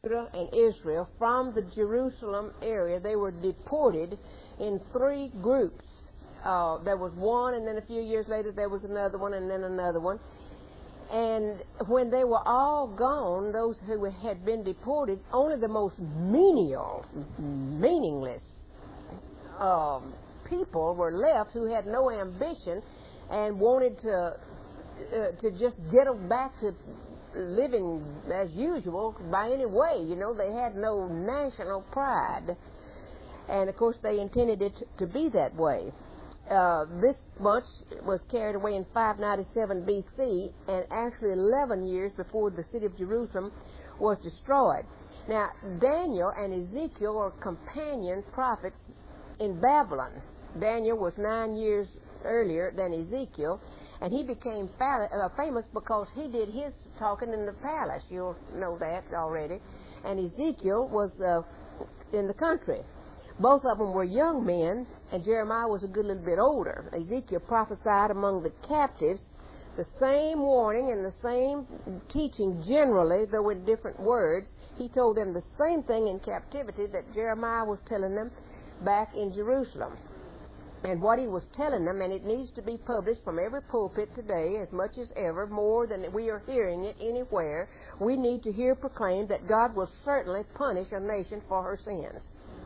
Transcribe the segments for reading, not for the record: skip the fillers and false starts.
Judah and Israel from the Jerusalem area. They were deported in 3 groups. There was one, and then a few years later there was another one, and then another one. And when they were all gone, those who had been deported, only the most menial, meaningless people were left who had no ambition and wanted to just get back to living as usual by any way. You know, they had no national pride. And, of course, they intended it to be that way. This bunch was carried away in 597 B.C. and actually 11 years before the city of Jerusalem was destroyed. Now, Daniel and Ezekiel were companion prophets in Babylon. Daniel was 9 years earlier than Ezekiel, and he became famous because he did his talking in the palace. You'll know that already. And Ezekiel was in the country. Both of them were young men, and Jeremiah was a good little bit older. Ezekiel prophesied among the captives the same warning and the same teaching generally, though in different words. He told them the same thing in captivity that Jeremiah was telling them back in Jerusalem. And what he was telling them, and it needs to be published from every pulpit today as much as ever, more than we are hearing it anywhere, we need to hear proclaimed that God will certainly punish a nation for her sins.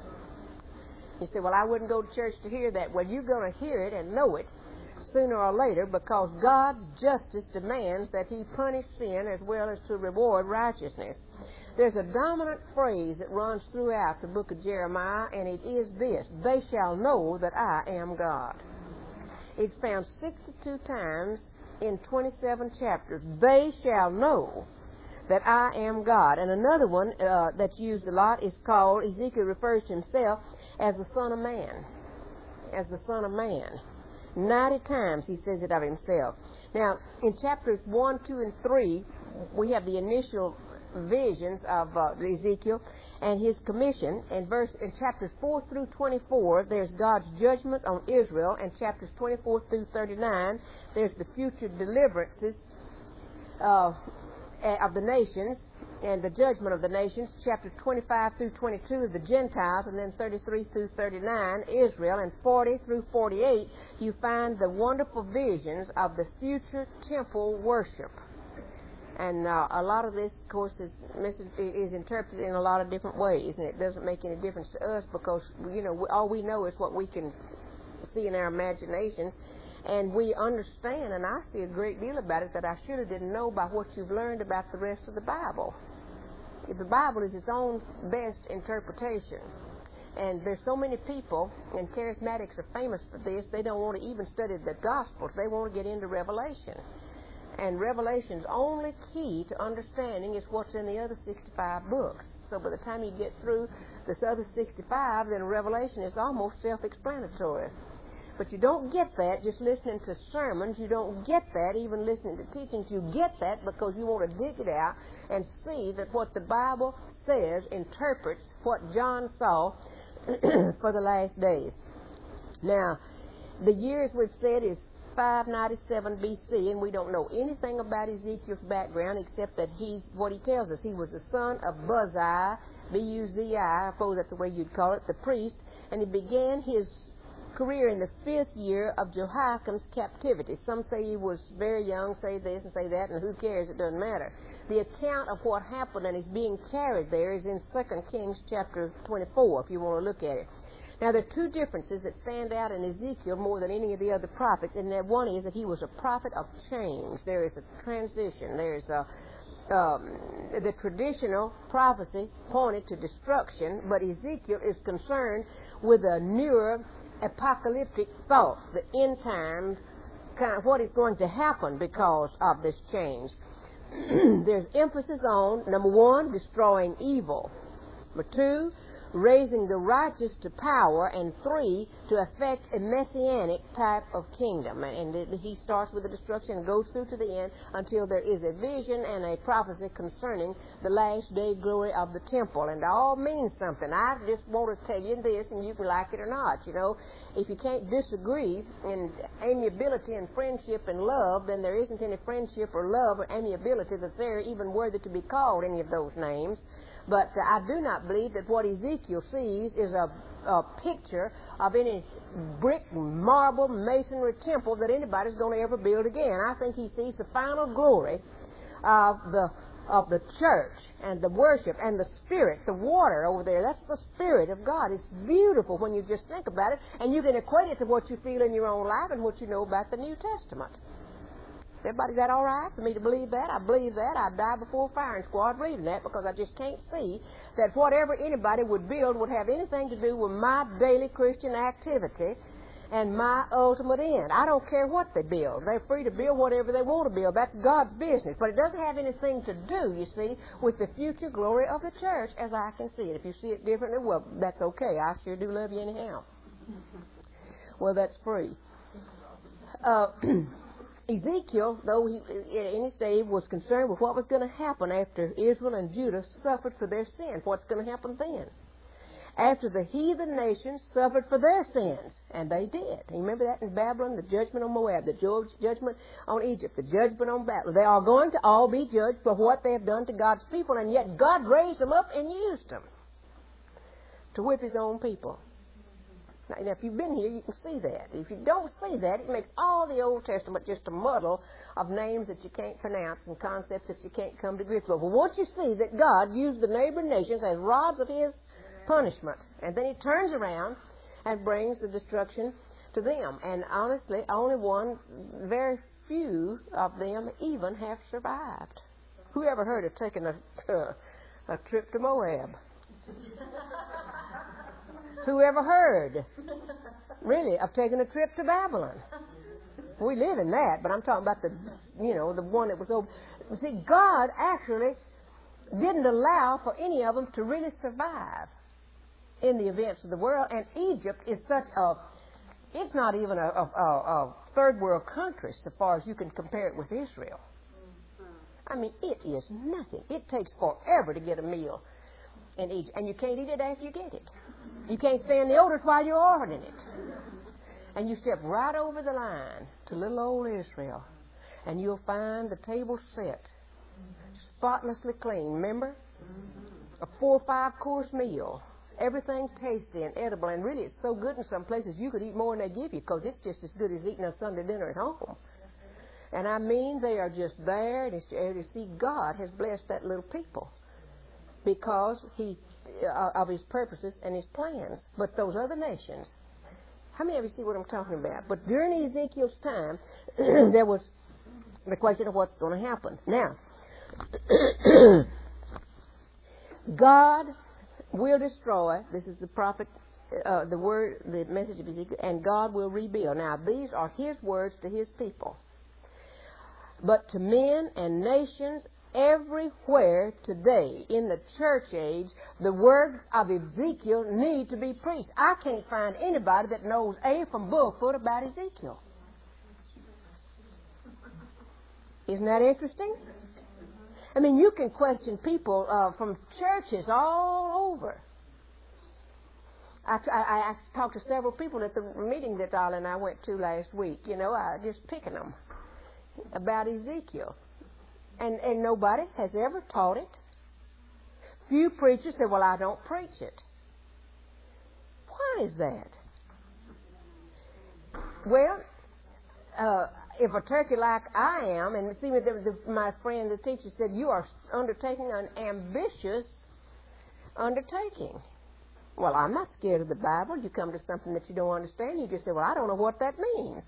You say, well, I wouldn't go to church to hear that. Well, you're going to hear it and know it sooner or later, because God's justice demands that he punish sin as well as to reward righteousness. There's a dominant phrase that runs throughout the book of Jeremiah, and it is this: they shall know that I am God. It's found 62 times in 27 chapters. They shall know that I am God. And another one that's used a lot is called, Ezekiel refers to himself as the Son of Man. As the Son of Man. 90 times he says it of himself. Now, in chapters 1, 2, and 3, we have the initial visions of Ezekiel and his commission. In chapters 4 through 24, there's God's judgment on Israel, and chapters 24 through 39, there's the future deliverances of the nations and the judgment of the nations. Chapter 25 through 22, the Gentiles, and then 33 through 39, Israel, and 40 through 48, you find the wonderful visions of the future temple worship. And a lot of this, of course, is interpreted in a lot of different ways, and it doesn't make any difference to us because, you know, all we know is what we can see in our imaginations, and we understand, and I see a great deal about it that I should have didn't know by what you've learned about the rest of the Bible. The Bible is its own best interpretation. And there's so many people, and charismatics are famous for this, they don't want to even study the Gospels. They want to get into Revelation. And Revelation's only key to understanding is what's in the other 65 books. So by the time you get through this other 65, then Revelation is almost self-explanatory. But you don't get that just listening to sermons. You don't get that even listening to teachings. You get that because you want to dig it out and see that what the Bible says interprets what John saw for the last days. Now, the years we've said is 597 B.C., and we don't know anything about Ezekiel's background except that what he tells us, he was the son of Buzi, B-U-Z-I, I suppose that's the way you'd call it, the priest, and he began his career in the 5th year of Jehoiakim's captivity. Some say he was very young, say this and say that, and who cares, it doesn't matter. The account of what happened and is being carried there is in 2 Kings chapter 24, if you want to look at it. Now, there are 2 differences that stand out in Ezekiel more than any of the other prophets, and that one is that he was a prophet of change. There is a transition. There is the traditional prophecy pointed to destruction, but Ezekiel is concerned with a newer apocalyptic thought, the end time, kind of what is going to happen because of this change. There's emphasis on, number 1, destroying evil. Number 2, raising the righteous to power, and 3, to effect a messianic type of kingdom. And he starts with the destruction and goes through to the end until there is a vision and a prophecy concerning the last day glory of the temple. And it all means something. I just want to tell you this, and you can like it or not. You know, if you can't disagree in amiability and friendship and love, then there isn't any friendship or love or amiability that's there even worthy to be called any of those names. But I do not believe that what Ezekiel sees is a picture of any brick, marble, masonry temple that anybody's going to ever build again. I think he sees the final glory of the church and the worship and the Spirit, the water over there. That's the Spirit of God. It's beautiful when you just think about it, and you can equate it to what you feel in your own life and what you know about the New Testament. Everybody, is that all right for me to believe that? I believe that. I'd die before a firing squad believing that, because I just can't see that whatever anybody would build would have anything to do with my daily Christian activity and my ultimate end. I don't care what they build. They're free to build whatever they want to build. That's God's business. But it doesn't have anything to do, you see, with the future glory of the church as I can see it. If you see it differently, well, that's okay. I sure do love you anyhow. Well, that's free. Ezekiel, though he in his day was concerned with what was going to happen after Israel and Judah suffered for their sin. What's going to happen then? After the heathen nations suffered for their sins, and they did. You remember that in Babylon, the judgment on Moab, the judgment on Egypt, the judgment on Babylon. They are going to all be judged for what they have done to God's people, and yet God raised them up and used them to whip His own people. Now, if you've been here, you can see that. If you don't see that, it makes all the Old Testament just a muddle of names that you can't pronounce and concepts that you can't come to grips with. But once you see that God used the neighboring nations as rods of His punishment, and then He turns around and brings the destruction to them. And honestly, very few of them even have survived. Who ever heard of taking a trip to Moab? Who ever heard, really, of taking a trip to Babylon? We live in that, but I'm talking about the one that was over. See, God actually didn't allow for any of them to really survive in the events of the world. And Egypt is it's not even a third world country so far as you can compare it with Israel. I mean, it is nothing. It takes forever to get a meal in Egypt, and you can't eat it after you get it. You can't stand the odors while you're ordering it. And you step right over the line to little old Israel, and you'll find the table set, spotlessly clean. Remember? A 4 or 5 course meal. Everything tasty and edible, and really it's so good in some places you could eat more than they give you, because it's just as good as eating a Sunday dinner at home. And I mean, they are just there, and you see, God has blessed that little people because of His purposes and His plans. But those other nations, how many of you see what I'm talking about? But during Ezekiel's time, there was the question of what's going to happen. Now, God will destroy, this is the prophet, the message of Ezekiel, and God will rebuild. Now, these are His words to His people. But to men and nations everywhere today in the church age, the words of Ezekiel need to be preached. I can't find anybody that knows A from Bullfoot about Ezekiel. Isn't that interesting? I mean, you can question people from churches all over. I talked to several people at the meeting that Ollie and I went to last week. I just picking them about Ezekiel. And nobody has ever taught it. Few preachers say, well, I don't preach it. Why is that? Well, if a turkey like I am, and see, my friend, the teacher, said, you are undertaking an ambitious undertaking. Well, I'm not scared of the Bible. You come to something that you don't understand, you just say, well, I don't know what that means.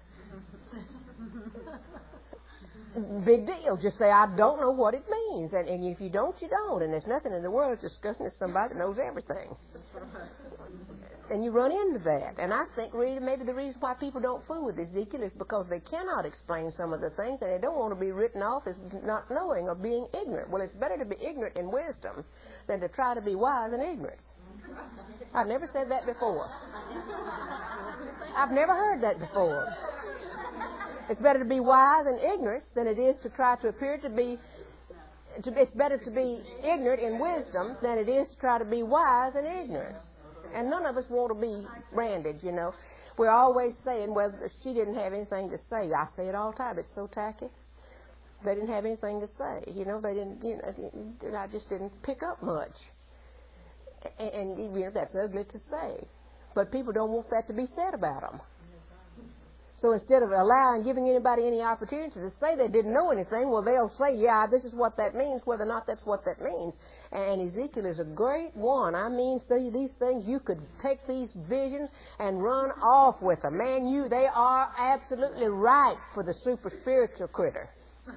Big deal. Just say, I don't know what it means. And if you don't, you don't. And there's nothing in the world that's discussing as somebody that knows everything. And you run into that. And I think really maybe the reason why people don't fool with Ezekiel is because they cannot explain some of the things, and they don't want to be written off as not knowing or being ignorant. Well, it's better to be ignorant in wisdom than to try to be wise in ignorance. I've never said that before. I've never heard that before. It's better to be wise in ignorance than it is to try to appear to be... It's better to be ignorant in wisdom than it is to try to be wise in ignorance. And none of us want to be branded, We're always saying, well, she didn't have anything to say. I say it all the time. It's so tacky. They didn't have anything to say. They didn't, I just didn't pick up much. And you know, that's ugly to say. But people don't want that to be said about them. So instead of giving anybody any opportunity to say they didn't know anything, well, they'll say, yeah, this is what that means, whether or not that's what that means. And Ezekiel is a great one. I mean, these things, you could take these visions and run off with them. Man, they are absolutely right for the super spiritual critter.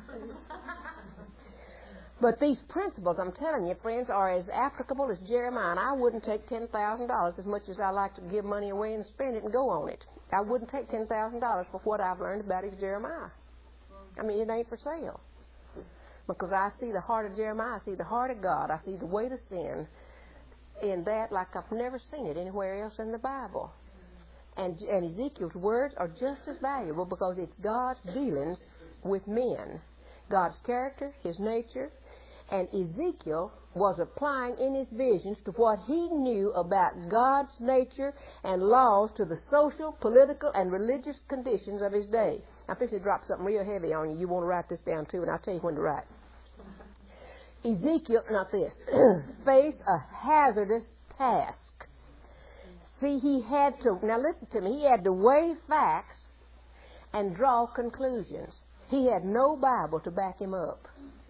But these principles, I'm telling you, friends, are as applicable as Jeremiah. And I wouldn't take $10,000 as much as I like to give money away and spend it and go on it. I wouldn't take $10,000 for what I've learned about his Jeremiah. I mean, it ain't for sale. Because I see the heart of Jeremiah. I see the heart of God. I see the weight of sin in that like I've never seen it anywhere else in the Bible. And Ezekiel's words are just as valuable because it's God's dealings with men. God's character, his nature. And Ezekiel was applying in his visions to what he knew about God's nature and laws to the social, political, and religious conditions of his day. I'm fixing to drop something real heavy on you. You want to write this down too, and I'll tell you when to write. Ezekiel, faced a hazardous task. See, now listen to me, he had to weigh facts and draw conclusions. He had no Bible to back him up.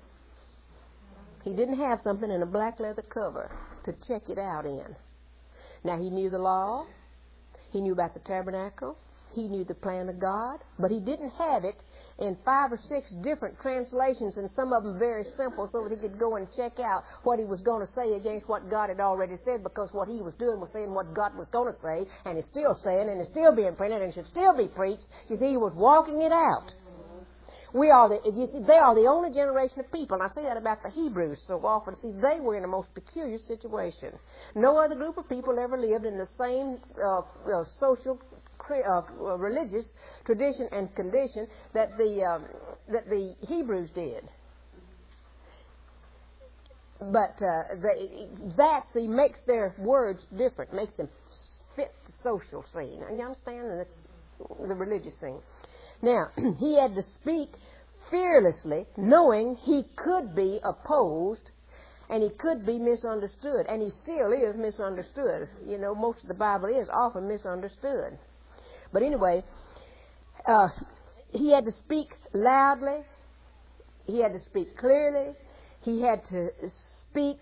He didn't have something in a black leather cover to check it out in. Now, he knew the law. He knew about the tabernacle. He knew the plan of God. But he didn't have it in 5 or 6 different translations, and some of them very simple, so that he could go and check out what he was going to say against what God had already said, because what he was doing was saying what God was going to say, and is still saying, and is still being printed, and should still be preached. You see, he was walking it out. They are the only generation of people, and I say that about the Hebrews so often. See, they were in a most peculiar situation. No other group of people ever lived in the same social, religious tradition and condition that the Hebrews did. But that makes their words different, makes them fit the social scene. You understand the religious scene? Now, he had to speak fearlessly, knowing he could be opposed and he could be misunderstood. And he still is misunderstood. You know, most of the Bible is often misunderstood. But anyway, he had to speak loudly. He had to speak clearly. He had to speak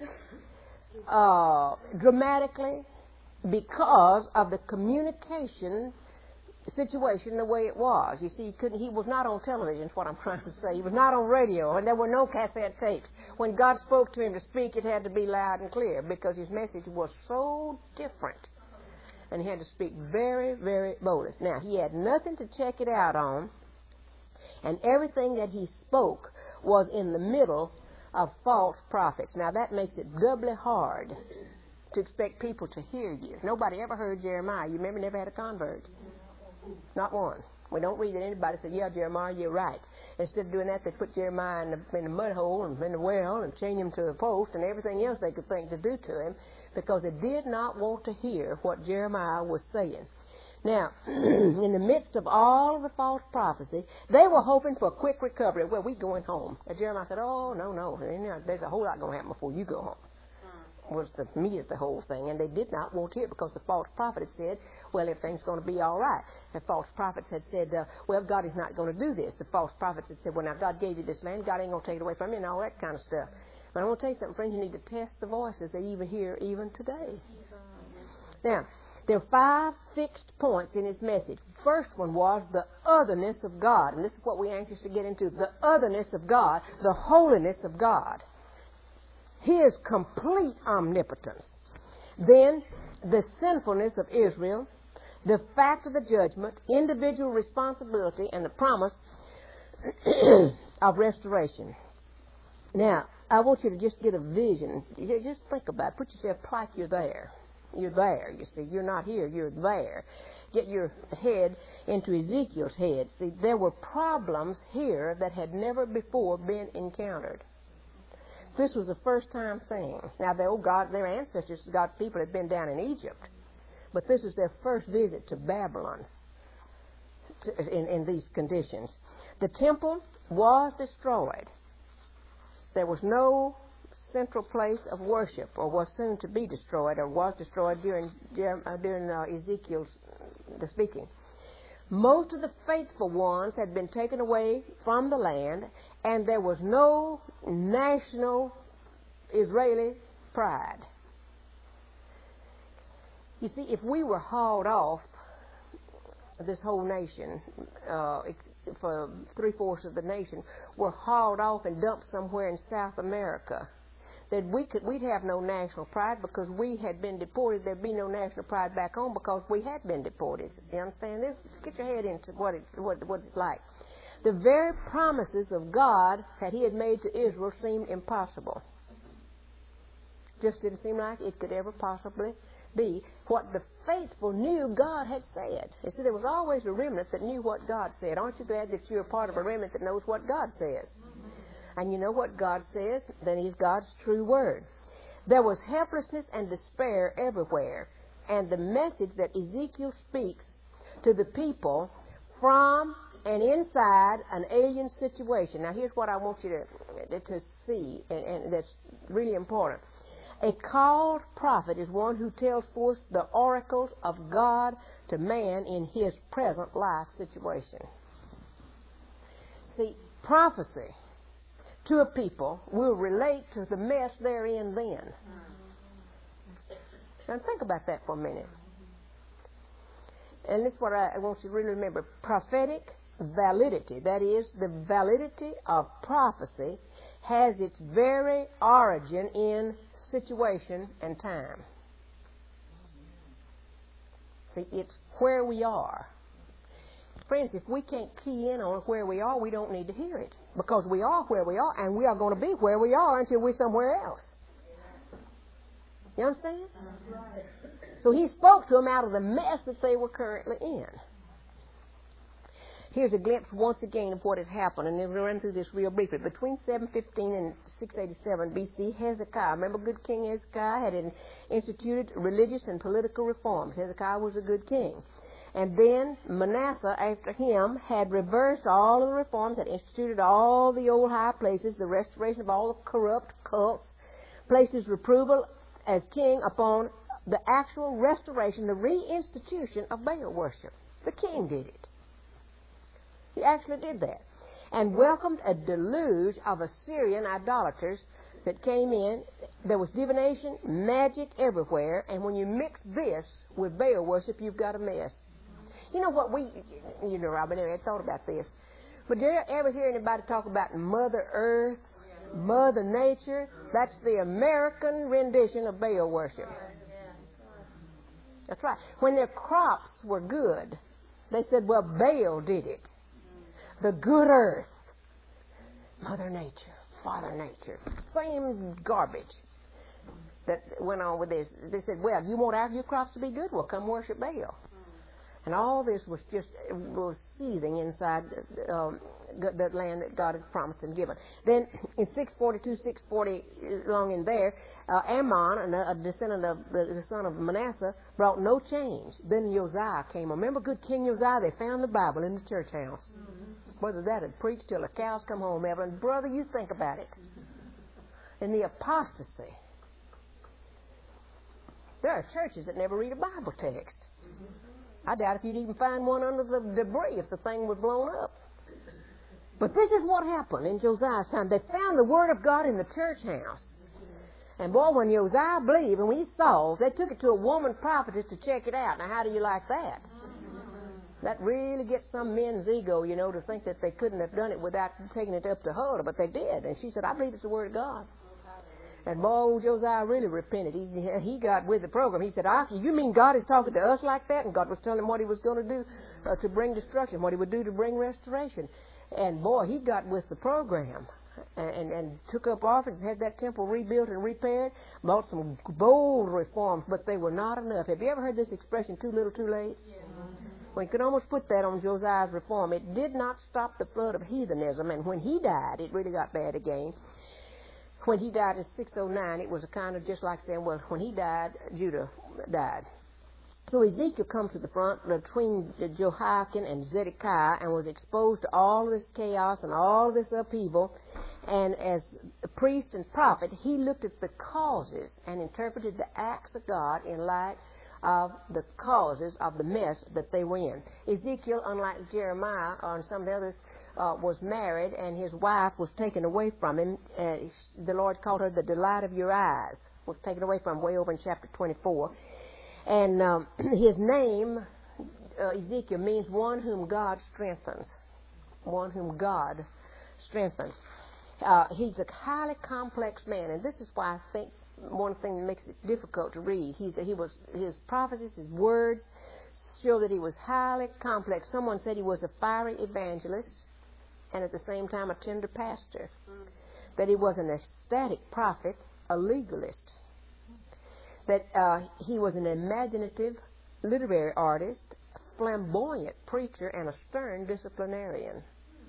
dramatically because of the communication situation the way it was. You see, he was not on television, is what I'm trying to say. He was not on radio, and there were no cassette tapes. When God spoke to him to speak, it had to be loud and clear because his message was so different. And he had to speak very, very boldly. Now, he had nothing to check it out on, and everything that he spoke was in the middle of false prophets. Now, that makes it doubly hard to expect people to hear you. Nobody ever heard Jeremiah. You remember, never had a convert. Not one. We don't read that anybody said, yeah, Jeremiah, you're right. Instead of doing that, they put Jeremiah in the mud hole and in the well and chain him to a post and everything else they could think to do to him, because they did not want to hear what Jeremiah was saying. Now, in the midst of all of the false prophecy, they were hoping for a quick recovery. Well, we're going home. And Jeremiah said, oh, no. There's a whole lot going to happen before you go home. Was the meat of the whole thing, and they did not want to hear it because the false prophet had said, well, everything's going to be all right. The false prophets had said, well, God is not going to do this. The false prophets had said, well, now God gave you this land, God ain't going to take it away from you, and all that kind of stuff. But I want to tell you something, friends, you need to test the voices that you hear even today. Now, there are 5 fixed points in his message. The first one was the otherness of God, and this is what we're anxious to get into, the otherness of God, the holiness of God. His complete omnipotence. Then, the sinfulness of Israel, the fact of the judgment, individual responsibility, and the promise of restoration. Now, I want you to just get a vision. Just think about it. Put yourself like you're there. You're there, you see. You're not here, you're there. Get your head into Ezekiel's head. See, there were problems here that had never before been encountered. This was a first-time thing. Now, their ancestors, God's people, had been down in Egypt, but this was their first visit to Babylon in these conditions. The temple was destroyed. There was no central place of worship, or was soon to be destroyed, or was destroyed during Ezekiel's the speaking. Most of the faithful ones had been taken away from the land, and there was no national Israeli pride. You see, if we were hauled off, this whole nation, for 3/4 of the nation, were hauled off and dumped somewhere in South America, that we'd have no national pride because we had been deported. There'd be no national pride back home because we had been deported. You understand this? Get your head into what it's like. The very promises of God that He had made to Israel seemed impossible. Just didn't seem like it could ever possibly be what the faithful knew God had said. You see, there was always a remnant that knew what God said. Aren't you glad that you're a part of a remnant that knows what God says? And you know what God says? Then He's God's true word. There was helplessness and despair everywhere. And the message that Ezekiel speaks to the people from and inside an alien situation. Now here's what I want you to see, and that's really important. A called prophet is one who tells forth the oracles of God to man in his present life situation. See, prophecy to a people will relate to the mess they're in then. Now think about that for a minute. And this is what I want you to really remember. Prophetic validity, that is, the validity of prophecy, has its very origin in situation and time. See, it's where we are. Friends, if we can't key in on where we are, we don't need to hear it. Because we are where we are, and we are going to be where we are until we're somewhere else. You understand? So He spoke to them out of the mess that they were currently in. Here's a glimpse once again of what has happened, and we'll run through this real briefly. Between 715 and 687 B.C., Hezekiah, remember good King Hezekiah, had instituted religious and political reforms. Hezekiah was a good king. And then Manasseh, after him, had reversed all of the reforms, had instituted all the old high places, the restoration of all the corrupt cults, placed his reproval as king upon the actual restoration, the reinstitution of Baal worship. The king did it. He actually did that. And welcomed a deluge of Assyrian idolaters that came in. There was divination, magic everywhere, and when you mix this with Baal worship, you've got a mess. You know what Robin, I thought about this. But did you ever hear anybody talk about Mother Earth, Mother Nature? That's the American rendition of Baal worship. That's right. When their crops were good, they said, well, Baal did it. The good earth, Mother Nature, Father Nature, same garbage that went on with this. They said, well, you want your crops to be good? Well, come worship Baal. And all this was seething inside that land that God had promised and given. Then in 642, 640, along in there, Ammon, a descendant of the son of Manasseh, brought no change. Then Josiah came. Remember good King Josiah? They found the Bible in the church house. Brother, that had preached till the cows come home, Evelyn. Brother, you think about it. And the apostasy. There are churches that never read a Bible text. I doubt if you'd even find one under the debris if the thing was blown up. But this is what happened in Josiah's time. They found the Word of God in the church house. And boy, when Josiah believed and when he saw, they took it to a woman prophetess to check it out. Now, how do you like that? That really gets some men's ego, to think that they couldn't have done it without taking it up to her, but they did. And she said, I believe it's the Word of God. And boy, Josiah really repented. He got with the program. He said, you mean God is talking to us like that? And God was telling him what He was going to do to bring destruction, what He would do to bring restoration. And boy, he got with the program and took up offerings, had that temple rebuilt and repaired, brought some bold reforms, but they were not enough. Have you ever heard this expression, too little, too late? Yeah. Well, you could almost put that on Josiah's reform. It did not stop the flood of heathenism, and when he died, it really got bad again. When he died in 609, it was a kind of just like saying, well, when he died, Judah died. So Ezekiel comes to the front between Jehoiakim and Zedekiah and was exposed to all this chaos and all this upheaval. And as a priest and prophet, he looked at the causes and interpreted the acts of God in light of the causes of the mess that they were in. Ezekiel, unlike Jeremiah and some of the others, was married, and his wife was taken away from him. The Lord called her the delight of your eyes. Was taken away from him way over in chapter 24. And his name, Ezekiel, means one whom God strengthens. One whom God strengthens. He's a highly complex man, and this is why I think one thing that makes it difficult to read. His prophecies, his words, show that he was highly complex. Someone said he was a fiery evangelist and at the same time a tender pastor. That he was an ecstatic prophet, a legalist. That he was an imaginative literary artist, a flamboyant preacher, and a stern disciplinarian.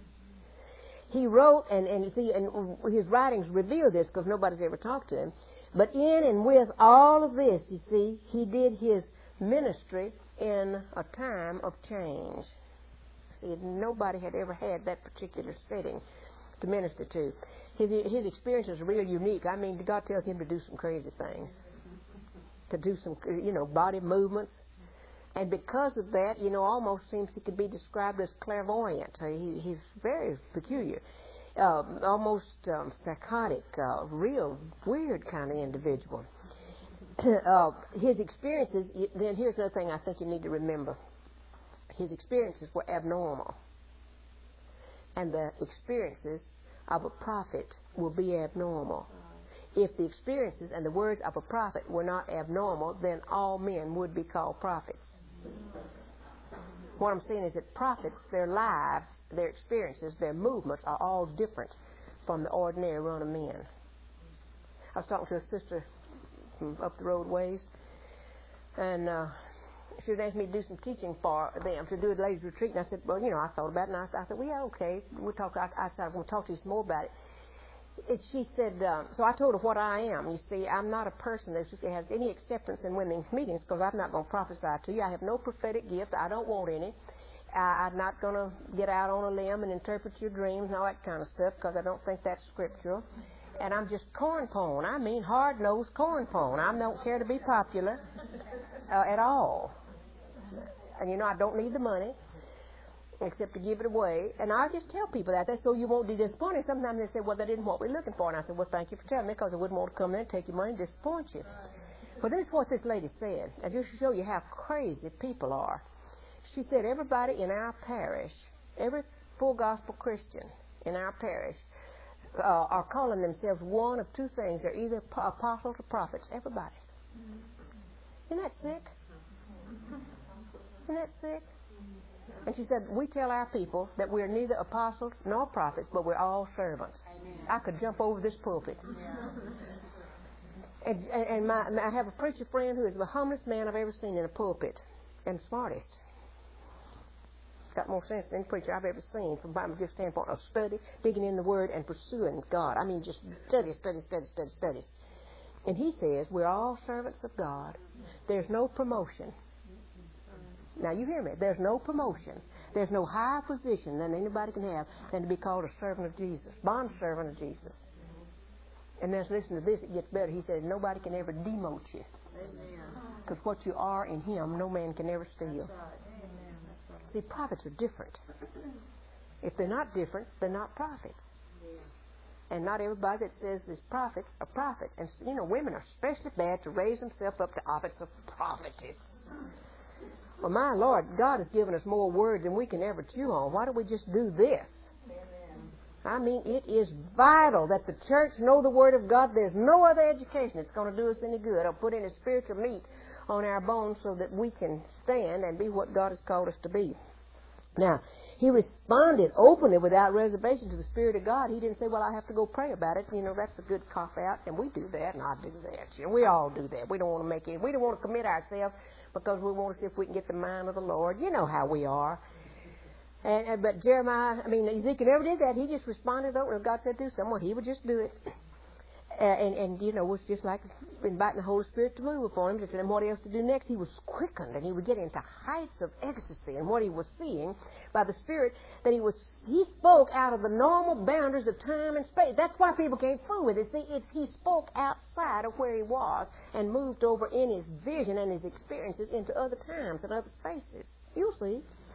He wrote, and you see, and his writings reveal this because nobody's ever talked to him. But in and with all of this, you see, he did his ministry in a time of change. See, nobody had ever had that particular setting to minister to. His experiences are really unique. I mean, God tells him to do some crazy things, to do some, body movements. And because of that, almost seems he could be described as clairvoyant. He's very peculiar, almost psychotic, real weird kind of individual. His experiences, then here's another thing I think you need to remember. His experiences were abnormal. And the experiences of a prophet will be abnormal. If the experiences and the words of a prophet were not abnormal, then all men would be called prophets. What I'm saying is that prophets, their lives, their experiences, their movements are all different from the ordinary run of men. I was talking to a sister from up the road ways, and she would ask me to do some teaching for them, to do a ladies' retreat. And I said, well, I thought about it, and I said, well, yeah, okay. We'll talk. I said, I'm going to talk to you some more about it. She said, so I told her what I am. You see, I'm not a person that has any acceptance in women's meetings because I'm not going to prophesy to you. I have no prophetic gift. I don't want any. I'm not going to get out on a limb and interpret your dreams and all that kind of stuff because I don't think that's scriptural. And I'm just cornpone. I mean hard-nosed cornpone. I don't care to be popular at all. And, I don't need the money except to give it away. And I just tell people that so you won't be disappointed. Sometimes they say, well, that isn't what we're looking for. And I said, well, thank you for telling me because I wouldn't want to come in and take your money and disappoint you. But this is what this lady said. And just to show you how crazy people are. She said, everybody in our parish, every full gospel Christian in our parish are calling themselves one of two things. They're either apostles or prophets. Everybody. Isn't that sick? Isn't that sick? And she said, we tell our people that we're neither apostles nor prophets, but we're all servants. Amen. I could jump over this pulpit. Yeah. And I have a preacher friend who is the humblest man I've ever seen in a pulpit, and the smartest. Got more sense than any preacher I've ever seen from the standpoint of study, digging in the Word, and pursuing God. I mean, just study. And he says, we're all servants of God. There's no promotion. Now, you hear me. There's no promotion. There's no higher position than anybody can have than to be called a servant of Jesus, bond servant of Jesus. And then listen to this, it gets better. He said, nobody can ever demote you. Because what you are in Him, no man can ever steal. See, prophets are different. If they're not different, they're not prophets. And not everybody that says there's prophets are prophets. And, women are especially bad to raise themselves up to office of prophetess. Well, my Lord, God has given us more word than we can ever chew on. Why don't we just do this? Amen. I mean, it is vital that the church know the Word of God. There's no other education that's going to do us any good or put any spiritual meat on our bones so that we can stand and be what God has called us to be. Now, he responded openly without reservation to the Spirit of God. He didn't say, well, I have to go pray about it. That's a good cop-out. And we do that, and I do that. We all do that. We don't want to commit ourselves because we want to see if we can get the mind of the Lord. You know how we are. But Ezekiel never did that. He just responded over. If God said do something, well, he would just do it. And you know, it was just like inviting the Holy Spirit to move upon him to tell him what else to do next. He was quickened, and he would get into heights of ecstasy and what he was seeing by the Spirit, that he spoke out of the normal boundaries of time and space. That's why people can't fool with it. See, he spoke outside of where he was and moved over in his vision and his experiences into other times and other spaces. You'll see.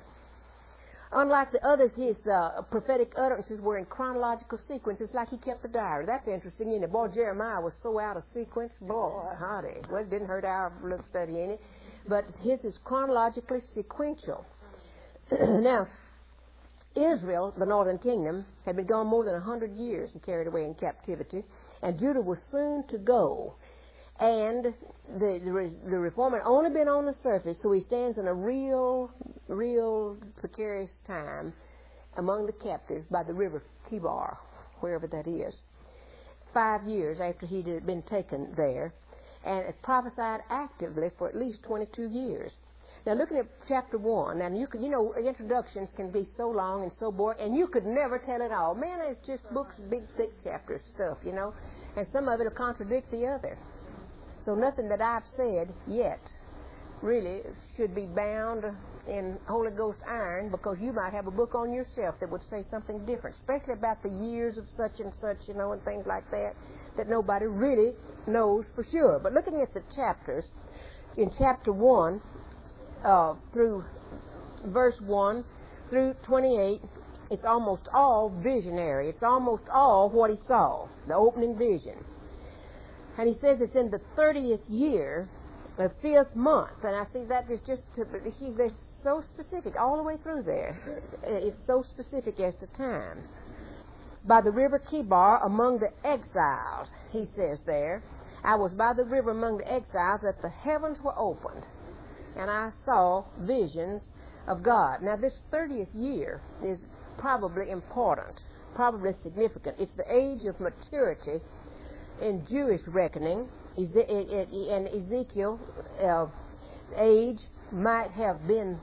Unlike the others, his prophetic utterances were in chronological sequence. It's like he kept a diary. That's interesting, isn't it? Boy, Jeremiah was so out of sequence. Boy, howdy. Well, it didn't hurt our little study in it. But his is chronologically sequential. Now, Israel, the northern kingdom, had been gone more than 100 years and carried away in captivity. And Judah was soon to go. And the reform had only been on the surface, so he stands in a real precarious time among the captives by the river Kibar, wherever that is, 5 years after he had been taken there, and it prophesied actively for at least 22 years. Now, looking at chapter 1, and you know, introductions can be so long and so boring, and you could never tell it all. Man, it's just books, big, thick chapter stuff, you know, and some of it will contradict the other. So nothing that I've said yet really should be bound in Holy Ghost iron, because you might have a book on yourself that would say something different, especially about the years of such and such, you know, and things like that nobody really knows for sure. But looking at the chapters, in chapter 1 through verse 1 through 28, it's almost all visionary. It's almost all what he saw, the opening vision. And he says it's in the 30th year, the 5th month. And I see that is just, they're so specific all the way through there. It's so specific as to time. By the river Kibar among the exiles, he says there, I was by the river among the exiles, that the heavens were opened, and I saw visions of God. Now, this 30th year is probably important, probably significant. It's the age of maturity in Jewish reckoning, and Ezekiel's age might have been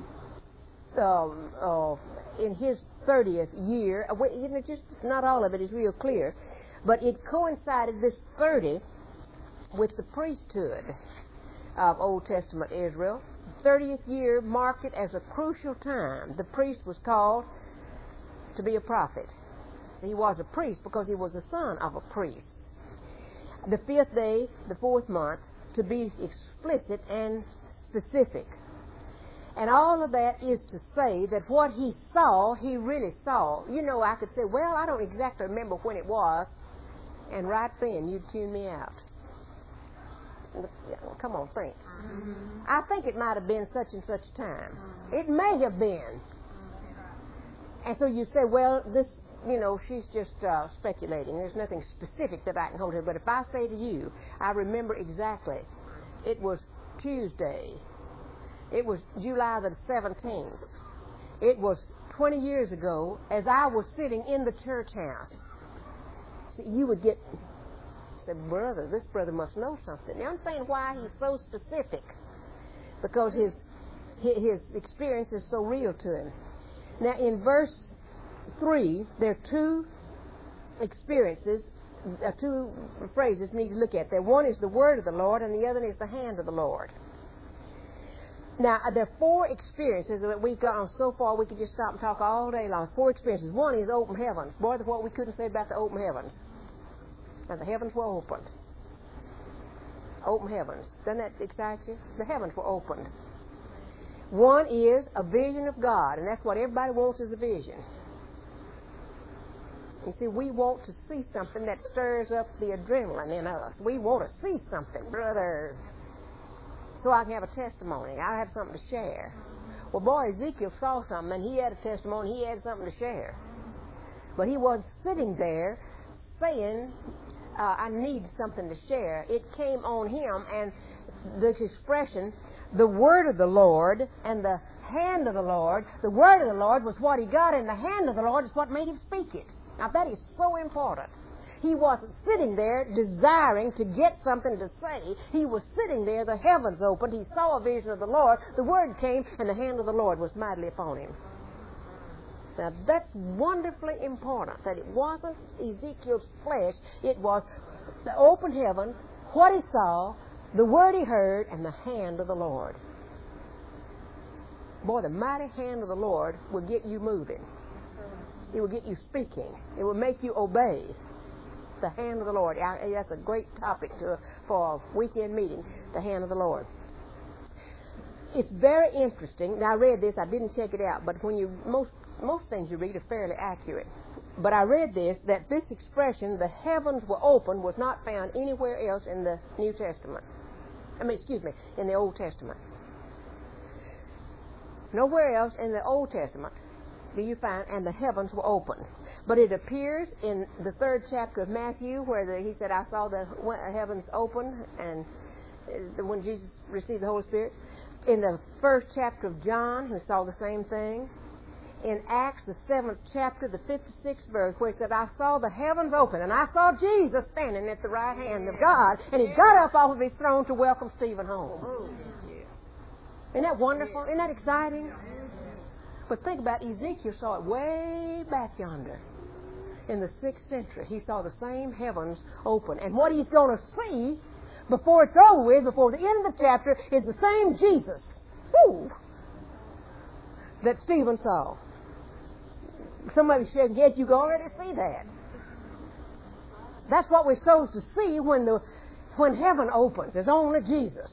in his 30th year. You know, just not all of it is real clear, but it coincided, this 30, with the priesthood of Old Testament Israel. 30th year marked it as a crucial time. The priest was called to be a prophet. So he was a priest because he was the son of a priest. The 5th day, the 4th month, to be explicit and specific. And all of that is to say that what he saw, he really saw. You know, I could say, well, I don't exactly remember when it was, and right then you'd tune me out. Come on, think. Mm-hmm. I think it might have been such and such time. Mm-hmm. It may have been. And so you say, well, this, you know, she's just speculating. There's nothing specific that I can hold her. But if I say to you, I remember exactly, it was Tuesday. It was July the 17th. It was 20 years ago, as I was sitting in the church house. So you would get, say, brother, this brother must know something. Now I'm saying why he's so specific, because his experience is so real to him. Now in verse 3, there are two experiences, two phrases we need to look at there. One is the word of the Lord, and the other is the hand of the Lord. Now, there are 4 experiences that we've got on so far. We could just stop and talk all day long. 4 experiences. One is open heavens. Boy, what we couldn't say about the open heavens. And the heavens were opened. Open heavens. Doesn't that excite you? The heavens were opened. One is a vision of God, and that's what everybody wants, is a vision. You see, we want to see something that stirs up the adrenaline in us. We want to see something, brother, so I can have a testimony. I have something to share. Well, boy, Ezekiel saw something, and he had a testimony. He had something to share. But he wasn't sitting there saying, I need something to share. It came on him, and this expression, the word of the Lord and the hand of the Lord, the word of the Lord was what he got, and the hand of the Lord is what made him speak it. Now, that is so important. He wasn't sitting there desiring to get something to say. He was sitting there, the heavens opened, he saw a vision of the Lord, the word came, and the hand of the Lord was mightily upon him. Now, that's wonderfully important, that it wasn't Ezekiel's flesh, it was the open heaven, what he saw, the word he heard, and the hand of the Lord. Boy, the mighty hand of the Lord will get you moving. It will get you speaking. It will make you obey. The hand of the Lord. That's a great topic for a weekend meeting, the hand of the Lord. It's very interesting. Now, I read this. I didn't check it out, but when most things you read are fairly accurate. But I read that this expression, the heavens were open, was not found anywhere else in the New Testament. In the Old Testament. Nowhere else in the Old Testament do you find, and the heavens were open. But it appears in the 3rd chapter of Matthew, where he said, I saw the heavens open, and when Jesus received the Holy Spirit. In the 1st chapter of John, we saw the same thing. In Acts, the 7th chapter, the 56th verse, where he said, I saw the heavens open, and I saw Jesus standing at the right hand of God, and he got up off of his throne to welcome Stephen home. Isn't that wonderful? Isn't that exciting? But think about Ezekiel saw it way back yonder. In the 6th century, he saw the same heavens open. And what he's going to see before it's over with, before the end of the chapter, is the same Jesus that Stephen saw. Somebody shaking heads, you can already see that. That's what we're supposed to see when heaven opens. It's only Jesus.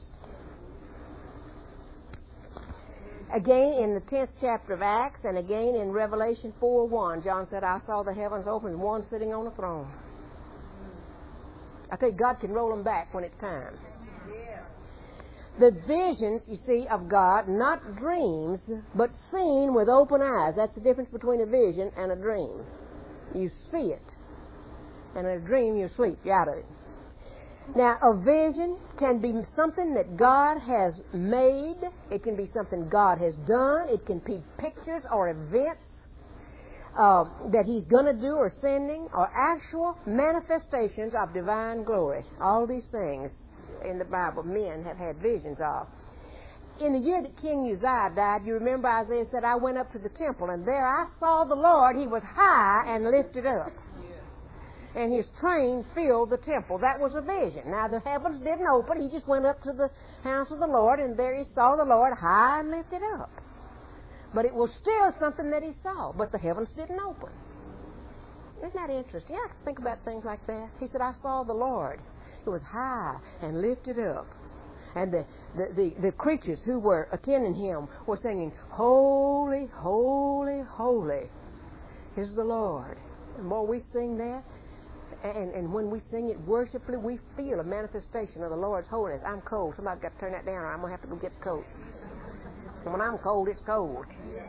Again, in the 10th chapter of Acts, and again in Revelation 4:1, John said, I saw the heavens open and one sitting on a throne. I tell you, God can roll them back when it's time. The visions, you see, of God, not dreams, but seen with open eyes. That's the difference between a vision and a dream. You see it. And in a dream, you sleep. You're out of it. Now, a vision can be something that God has made. It can be something God has done. It can be pictures or events that He's going to do or sending, or actual manifestations of divine glory. All these things in the Bible men have had visions of. In the year that King Uzziah died, you remember Isaiah said, I went up to the temple, and there I saw the Lord. He was high and lifted up. And his train filled the temple. That was a vision. Now, the heavens didn't open. He just went up to the house of the Lord, and there he saw the Lord high and lifted up. But it was still something that he saw, but the heavens didn't open. Isn't that interesting? I think about things like that. He said, I saw the Lord. It was high and lifted up. And the creatures who were attending him were singing, Holy, holy, holy is the Lord. And boy, we sing that. And when we sing it worshipfully, we feel a manifestation of the Lord's holiness. I'm cold. Somebody's got to turn that down, or I'm going to have to go get the coat. And when I'm cold, it's cold.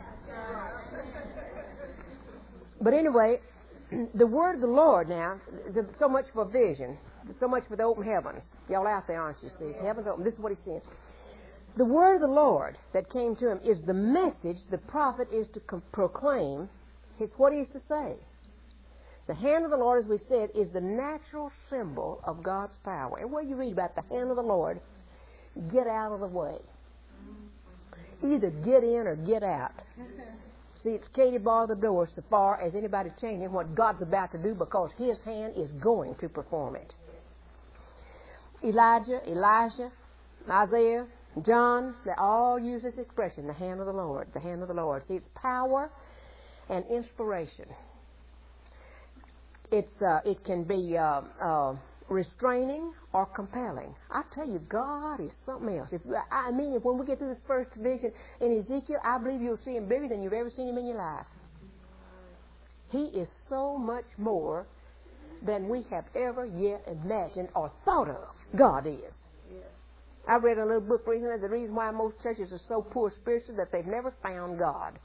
But anyway, the word of the Lord now, so much for vision, so much for the open heavens. Y'all out there, aren't you? See, the heavens open. This is what he's saying. The word of the Lord that came to him is the message the prophet is to proclaim. It's what he is to say. The hand of the Lord, as we said, is the natural symbol of God's power. And where you read about the hand of the Lord, get out of the way. Either get in or get out. See, it's Katie bar the door so far as anybody changing what God's about to do, because His hand is going to perform it. Elijah, Elisha, Isaiah, John, they all use this expression, the hand of the Lord, the hand of the Lord. See, it's power and inspiration. It can be restraining or compelling. I tell you, God is something else. When we get to this first vision in Ezekiel, I believe you'll see Him bigger than you've ever seen Him in your life. He is so much more than we have ever yet imagined or thought of. God is. I read a little book recently, the reason why most churches are so poor spiritually, that they've never found God.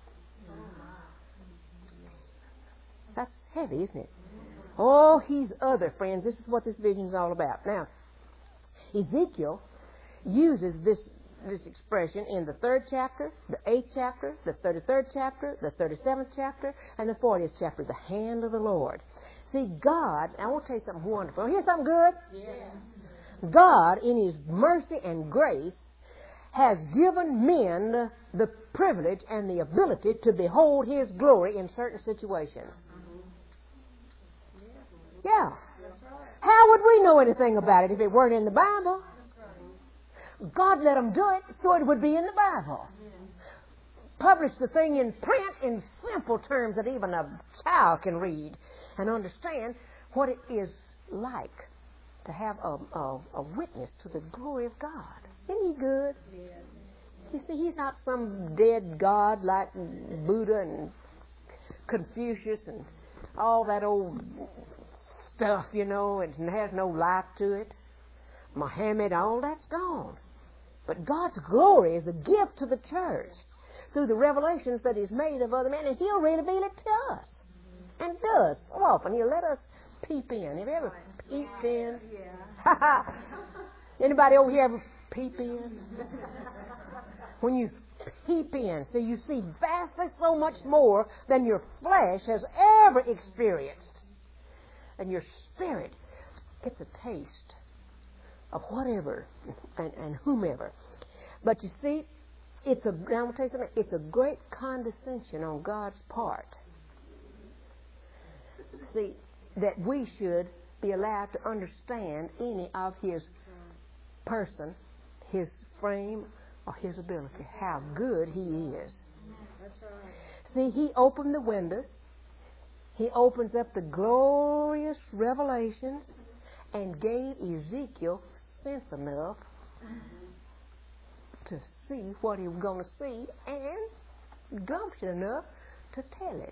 That's heavy, isn't it? Oh, He's other, friends. This is what this vision is all about. Now, Ezekiel uses this expression in the 3rd chapter, the 8th chapter, the 33rd chapter, the 37th chapter, and the 40th chapter, the hand of the Lord. See, God, I want to tell you something wonderful. Here's something good. Yeah. God, in His mercy and grace, has given men the privilege and the ability to behold His glory in certain situations. Yeah. How would we know know anything about it if it weren't in the Bible. God let them do it so it would be in the Bible. Publish the thing in print in simple terms that even a child can read and understand what it is like to have a witness to the glory of God. Isn't He good? You see, He's not some dead God like Buddha and Confucius and all that old stuff, you know, and has no life to it. Muhammad, all that's gone. But God's glory is a gift to the church through the revelations that He's made of other men, and He'll reveal it to us. And does so often. He'll let us peep in. Have you ever peeped in? Yeah. Anybody over here ever peep in? When you peep in, so you see vastly so much more than your flesh has ever experienced. And your spirit gets a taste of whatever and whomever. But you see, now I'm going to tell you something, it's a great condescension on God's part. See, that we should be allowed to understand any of His person, His frame, or His ability, how good He is. That's right. See, He opened the windows. He opens up the glorious revelations and gave Ezekiel sense enough to see what he was going to see and gumption enough to tell it.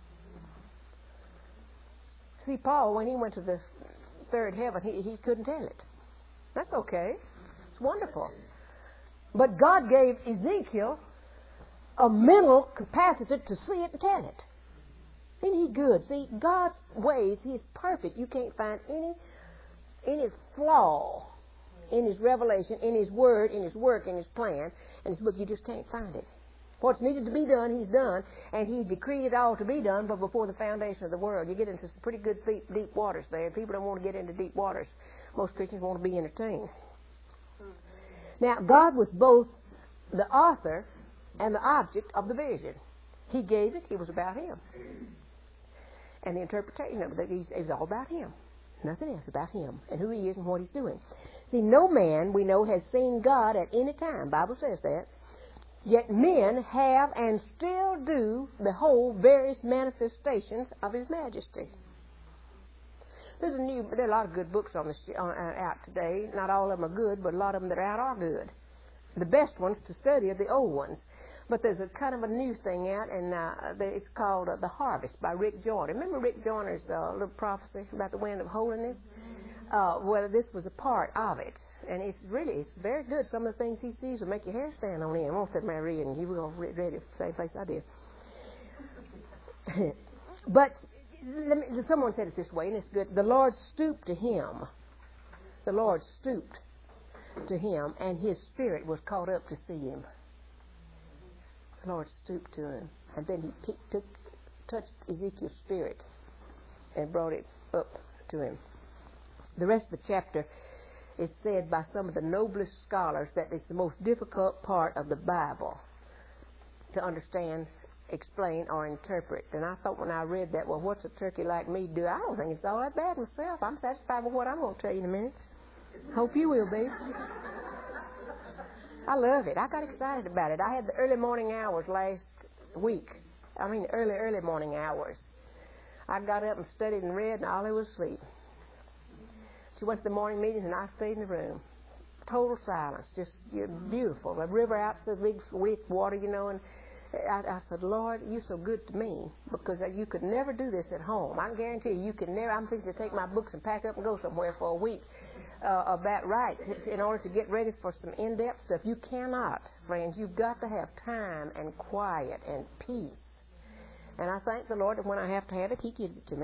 See, Paul, when he went to the third heaven, he couldn't tell it. That's okay. It's wonderful. But God gave Ezekiel a mental capacity to see it and tell it. Isn't He good? See, God's ways, He's perfect. You can't find any flaw in His revelation, in His word, in His work, in His plan, in His book. You just can't find it. What's needed to be done, He's done, and He decreed it all to be done, but before the foundation of the world. You get into some pretty good deep waters there. People don't want to get into deep waters. Most Christians want to be entertained. Now, God was both the author and the object of the vision. He gave it. It was about Him. And the interpretation of it is all about Him. Nothing else about Him and who He is and what He's doing. See, no man, we know, has seen God at any time. The Bible says that. Yet men have and still do behold various manifestations of His majesty. There are a lot of good books on this out today. Not all of them are good, but a lot of them that are out are good. The best ones to study are the old ones. But there's a kind of a new thing out, and it's called The Harvest by Rick Joyner. Remember Rick Joyner's little prophecy about the wind of holiness? Well, this was a part of it. And it's very good. Some of the things he sees will make your hair stand on end. Won't that, Mary? And you were going to read it the same place I did. But someone said it this way, and it's good. The Lord stooped to him. The Lord stooped to him, and His spirit was caught up to see Him. The Lord stooped to him, and then He touched Ezekiel's spirit and brought it up to him. The rest of the chapter is said by some of the noblest scholars that it's the most difficult part of the Bible to understand, explain, or interpret. And I thought when I read that, well, what's a turkey like me do? I don't think it's all that bad myself. I'm satisfied with what I'm going to tell you in a minute. Hope you will be. I love it. I got excited about it. I had the early morning hours last week. Early morning hours. I got up and studied and read, and Ollie was asleep. She went to the morning meetings, and I stayed in the room. Total silence, just beautiful. The river out to the big water, you know, and I said, Lord, you're so good to me, because you could never do this at home. I can guarantee you could never. I'm fixing to take my books and pack up and go somewhere for a week. About right, in order to get ready for some in-depth stuff. You cannot, friends. You've got to have time and quiet and peace. And I thank the Lord that when I have to have it, He gives it to me.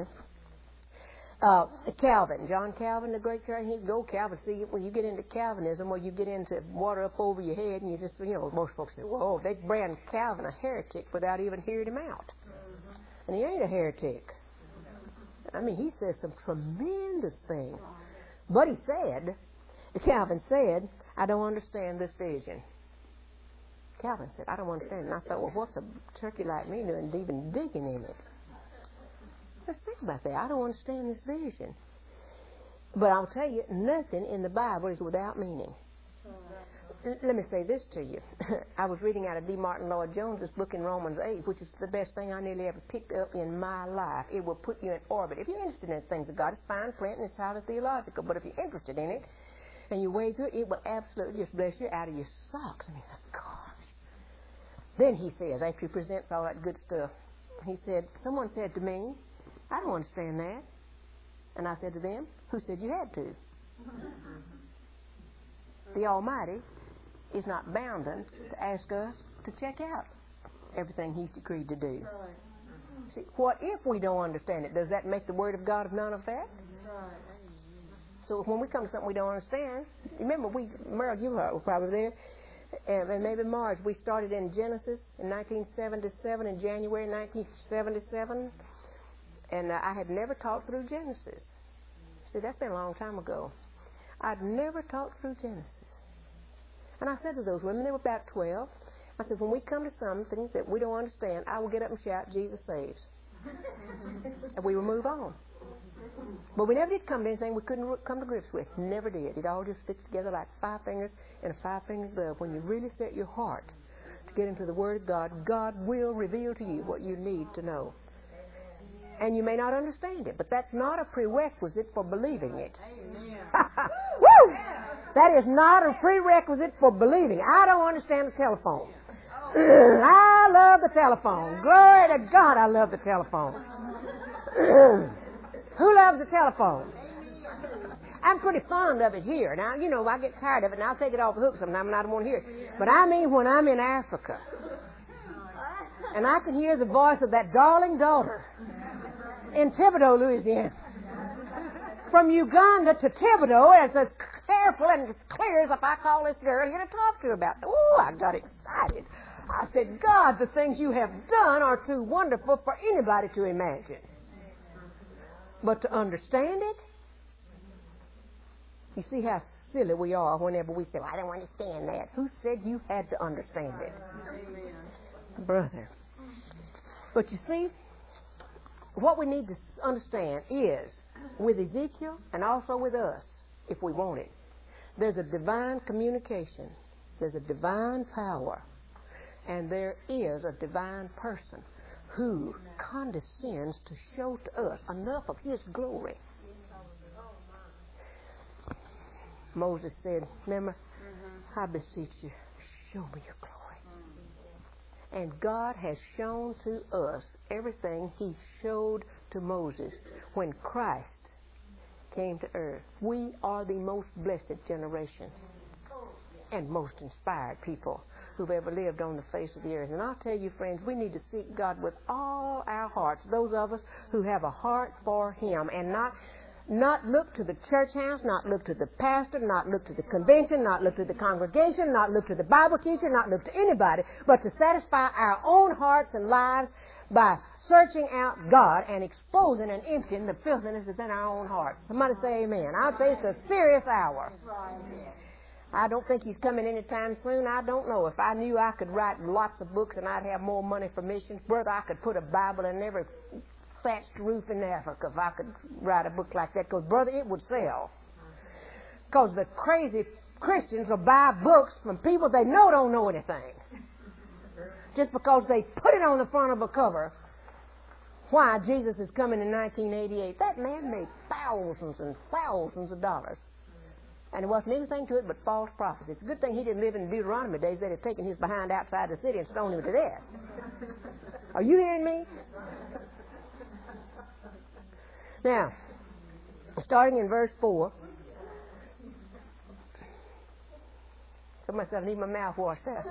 Calvin, John Calvin, the great church, he'd go Calvin. See, when you get into Calvinism, or you get into water up over your head, and you just, most folks say, whoa, they brand Calvin a heretic without even hearing him out. And he ain't a heretic. He says some tremendous things. But Calvin said, I don't understand this vision. Calvin said, I don't understand it. And I thought, well, what's a turkey like me doing even digging in it? Let's think about that. I don't understand this vision. But I'll tell you, nothing in the Bible is without meaning. Let me say this to you. I was reading out of D. Martin Lloyd-Jones's book in Romans 8, which is the best thing I nearly ever picked up in my life. It will put you in orbit. If you're interested in things of God, it's fine print and it's highly theological. But if you're interested in it and you wade through it, it will absolutely just bless you out of your socks. And he said, gosh. Then he says, after he presents all that good stuff, he said, someone said to me, I don't understand that. And I said to them, who said you had to? The Almighty is not bounden to ask us to check out everything He's decreed to do. Right. See, what if we don't understand it? Does that make the Word of God of none effect? Right. So when we come to something we don't understand, remember, Merle, you were probably there, and maybe Marge, we started in Genesis in 1977, in January 1977, and I had never taught through Genesis. See, that's been a long time ago. I'd never taught through Genesis. And I said to those women, they were about 12, I said, when we come to something that we don't understand, I will get up and shout, Jesus saves. And we will move on. But we never did come to anything we couldn't come to grips with. Never did. It all just fits together like 5 fingers in a 5-finger glove. When you really set your heart to get into the Word of God, God will reveal to you what you need to know. And you may not understand it, but that's not a prerequisite for believing it. Woo! That is not a prerequisite for believing. I don't understand the telephone. I love the telephone. Glory to God, I love the telephone. Who loves the telephone? I'm pretty fond of it here. Now, you know, I get tired of it, and I'll take it off the hook sometimes, and I don't want to hear it. But I mean when I'm in Africa, and I can hear the voice of that darling daughter in Thibodaux, Louisiana. From Uganda to Thibodaux, and it's as careful and as clear as if I call this girl here to talk to her about. Oh, I got excited. I said, God, the things you have done are too wonderful for anybody to imagine. But to understand it, you see how silly we are whenever we say, well, I don't understand that. Who said you had to understand it? Amen. Brother. But you see, what we need to understand is, with Ezekiel and also with us, if we want it, there's a divine communication, there's a divine power, and there is a divine person who condescends to show to us enough of His glory. Moses said, remember, I beseech you, show me your glory. And God has shown to us everything He showed to Moses when Christ came to earth. We are the most blessed generation and most inspired people who've ever lived on the face of the earth. And I'll tell you, friends, we need to seek God with all our hearts, those of us who have a heart for Him, and not look to the church house, not look to the pastor, not look to the convention, not look to the congregation, not look to the Bible teacher, not look to anybody, but to satisfy our own hearts and lives by searching out God and exposing and emptying the filthiness that's in our own hearts. Somebody say amen. I'll say it's a serious hour. I don't think He's coming anytime soon. I don't know. If I knew I could write lots of books and I'd have more money for missions, brother, I could put a Bible in every thatched roof in Africa if I could write a book like that. Because, brother, it would sell. Because the crazy Christians will buy books from people they know don't know anything. Just because they put it on the front of a cover. Why Jesus is coming in 1988. That man made thousands and thousands of dollars. And there wasn't anything to it but false prophecy. It's a good thing he didn't live in Deuteronomy days. They'd have taken his behind outside the city and stoned him to death. Are you hearing me? Now, starting in verse 4. Somebody said I need my mouth washed out.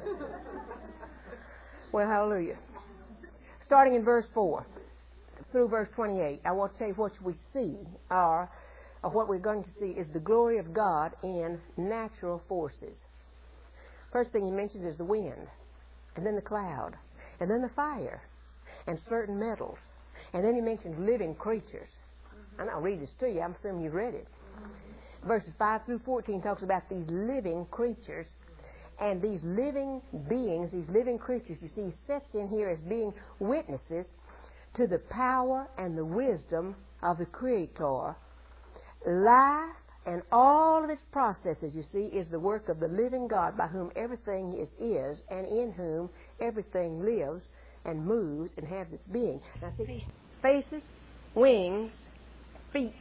Well, hallelujah. Starting in verse 4 through verse 28, I want to tell you what we see or what we're going to see is the glory of God in natural forces. First thing he mentions is the wind, and then the cloud, and then the fire, and certain metals. And then he mentions living creatures. And I'll read this to you. I'm assuming you've read it. Verses 5 through 14 talks about these living creatures. And these living beings, these living creatures, you see, sets in here as being witnesses to the power and the wisdom of the Creator Life and all of its processes, you see, is the work of the living God by whom everything is and in whom everything lives and moves and has its being. Now see, faces, wings, feet,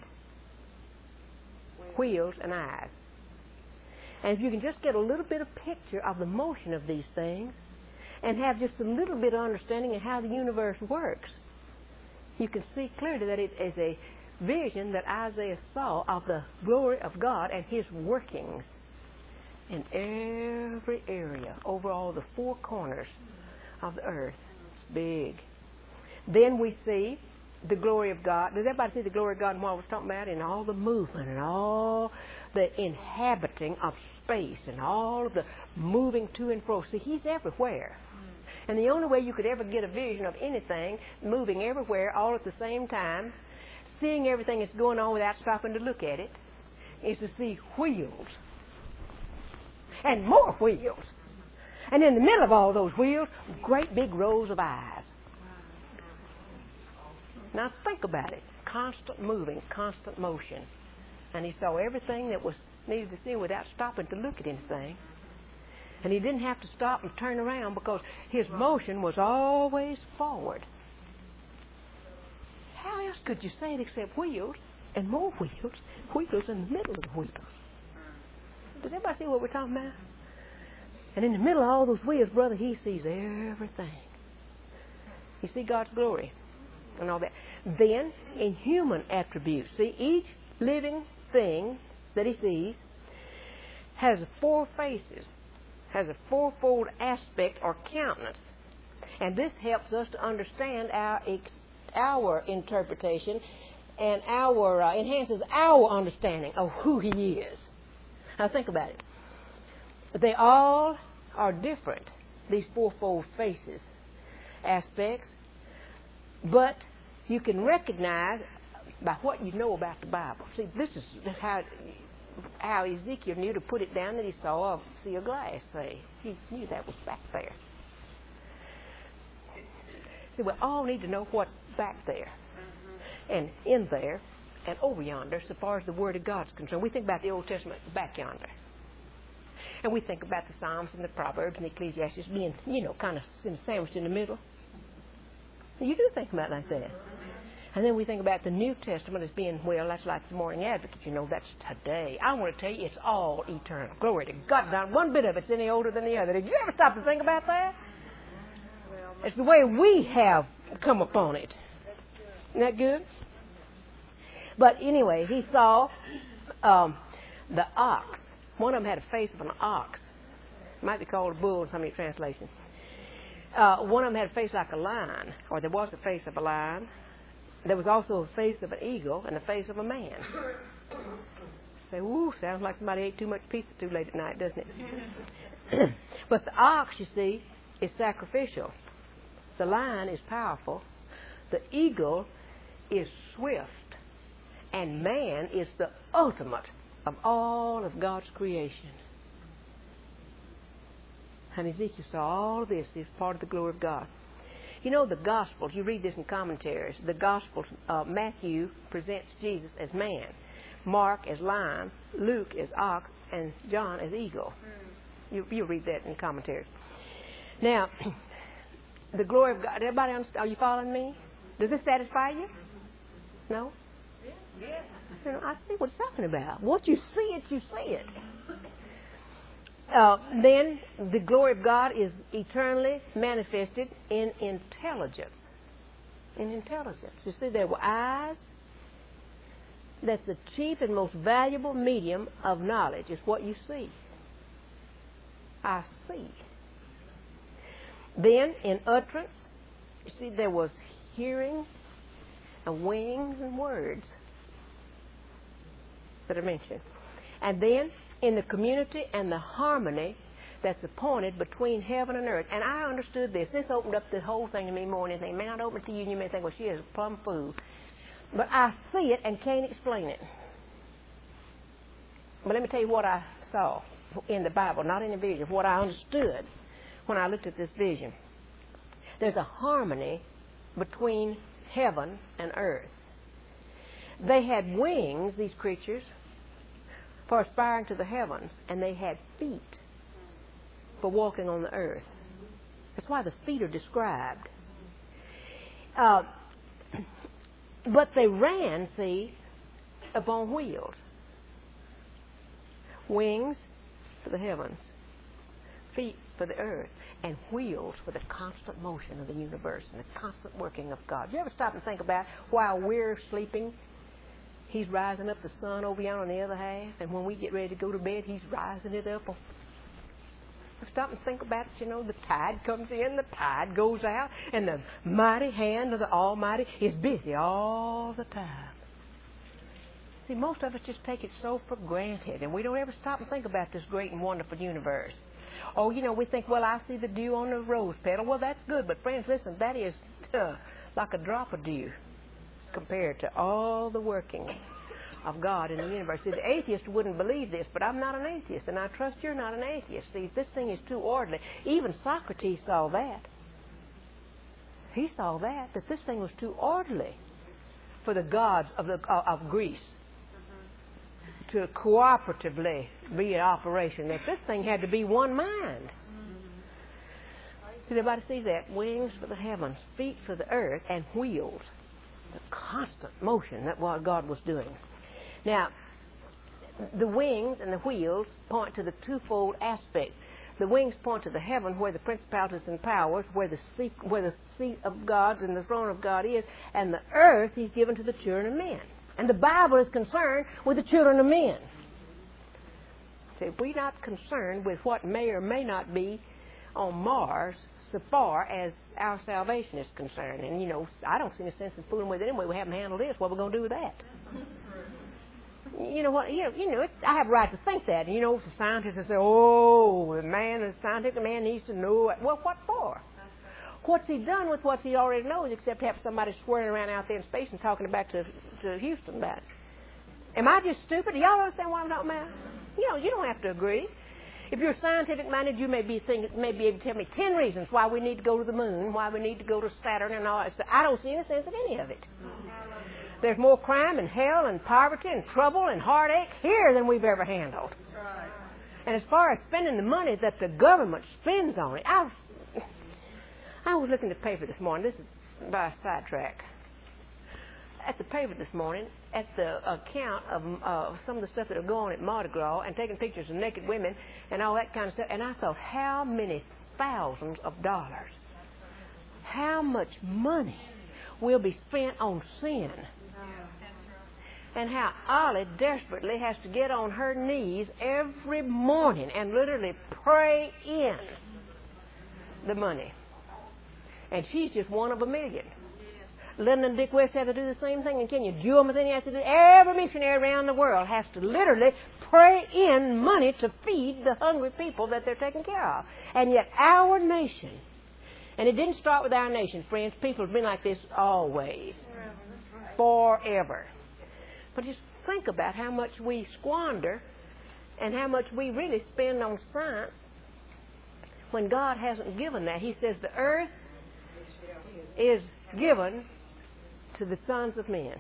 wheels, and eyes. And if you can just get a little bit of picture of the motion of these things and have just a little bit of understanding of how the universe works, you can see clearly that it is a vision that Isaiah saw of the glory of God and His workings in every area, over all the four corners of the earth. It's big. Then we see the glory of God. Does everybody see the glory of God and what I was talking about? In all the movement and all the inhabiting of space and all of the moving to and fro. See, He's everywhere. And the only way you could ever get a vision of anything moving everywhere all at the same time, seeing everything that's going on without stopping to look at it, is to see wheels. And more wheels. And in the middle of all those wheels, great big rows of eyes. Now think about it. Constant moving, constant motion. And He saw everything that was needed to see without stopping to look at anything. And He didn't have to stop and turn around because His motion was always forward. How else could you say it except wheels and more wheels, wheels in the middle of the wheels? Does everybody see what we're talking about? And in the middle of all those wheels, brother, He sees everything. You see God's glory and all that. Then, in human attributes, see, each living thing that He sees has four faces, has a fourfold aspect or countenance. And this helps us to understand our interpretation and enhances our understanding of who He is. Now think about it. They all are different, these fourfold faces, aspects, but you can recognize by what you know about the Bible. See, this is how Ezekiel knew to put it down that he saw a sea of glass, say. He knew that was back there. See, we all need to know what's back there and in there and over yonder so far as the Word of God's concerned. We think about the Old Testament back yonder. And we think about the Psalms and the Proverbs and the Ecclesiastes being, kind of sandwiched in the middle. You do think about it like that. And then we think about the New Testament as being, well, that's like the Morning Advocate, that's today. I want to tell you, it's all eternal. Glory to God. Not one bit of it's any older than the other. Did you ever stop to think about that? It's the way we have come upon it. Isn't that good? But anyway, he saw the ox. One of them had a face of an ox. It might be called a bull in some of your translations. One of them had a face like a lion, or there was a face of a lion. There was also a face of an eagle and a face of a man. Say, ooh, sounds like somebody ate too much pizza too late at night, doesn't it? But the ox, you see, is sacrificial. The lion is powerful. The eagle is swift. And man is the ultimate of all of God's creation. And Ezekiel saw all of this as part of the glory of God. The Gospels, you read this in commentaries, the Gospels, Matthew presents Jesus as man, Mark as lion, Luke as ox, and John as eagle. You read that in commentaries. Now, the glory of God, everybody understand? Are you following me? Does this satisfy you? No? Yeah. I see what it's talking about. Once you see it, you see it. Then the glory of God is eternally manifested in intelligence. In intelligence. You see, there were eyes. That's the chief and most valuable medium of knowledge, is what you see. I see. Then, in utterance, you see, there was hearing and wings and words that are mentioned. And then, in the community and the harmony that's appointed between heaven and earth. And I understood this. This opened up the whole thing to me more than anything. It may not open to you, and you may think, well, she is a plumb fool. But I see it and can't explain it. But let me tell you what I saw in the Bible, not in the vision, what I understood when I looked at this vision. There's a harmony between heaven and earth. They had wings, these creatures, for aspiring to the heavens, and they had feet for walking on the earth. That's why the feet are described. But they ran, see, upon wheels. Wings for the heavens, feet for the earth, and wheels for the constant motion of the universe and the constant working of God. You ever stop and think about while we're sleeping, He's rising up the sun over yonder on the other half, and when we get ready to go to bed, He's rising it up. Stop and think about it. You know, the tide comes in, the tide goes out, and the mighty hand of the Almighty is busy all the time. See, most of us just take it so for granted, and we don't ever stop and think about this great and wonderful universe. Oh, you know, we think, well, I see the dew on the rose petal. Well, that's good, but friends, listen, that is like a drop of dew compared to all the working of God in the universe. See, the atheist wouldn't believe this, but I'm not an atheist, and I trust you're not an atheist. See, this thing is too orderly. Even Socrates saw that. He saw that this thing was too orderly for the gods of Greece to cooperatively be in operation, that this thing had to be one mind. Does everybody see that? Wings for the heavens, feet for the earth, and wheels. The constant motion that what God was doing. Now, the wings and the wheels point to the twofold aspect. The wings point to the heaven where the principalities and powers, where the seat of God and the throne of God is, and the earth He's given to the children of men. And the Bible is concerned with the children of men. See, if we're not concerned with what may or may not be on Mars so far as our salvation is concerned, and, you know, I don't see any sense in fooling with it anyway. We haven't handled this. What are we going to do with that? You know what? You know, I have a right to think that. And, you know, the scientists will say, "Oh, the scientific man needs to know it." Well, what for? What's he done with what he already knows, except have somebody swearing around out there in space and talking back to Houston about it? Am I just stupid? Do y'all understand what I'm talking about? You know, you don't have to agree. If you're scientific minded, you may be able to tell me 10 reasons why we need to go to the moon, why we need to go to Saturn, and all that stuff. I don't see any sense in any of it. There's more crime and hell and poverty and trouble and heartache here than we've ever handled. And as far as spending the money that the government spends on it, I was looking at the paper this morning. This is by a sidetrack. At the paper this morning, at the account of some of the stuff that are going on at Mardi Gras and taking pictures of naked women and all that kind of stuff, and I thought, how many thousands of dollars, how much money will be spent on sin, and how Ollie desperately has to get on her knees every morning and literally pray in the money. And she's just one of a million. Linda and Dick West have to do the same thing in Kenya. Jewel Matheny has to do it. Every missionary around the world has to literally pray in money to feed the hungry people that they're taking care of. And yet our nation, and it didn't start with our nation, friends. People have been like this always, forever. But just think about how much we squander and how much we really spend on science when God hasn't given that. He says the earth is given to the sons of men.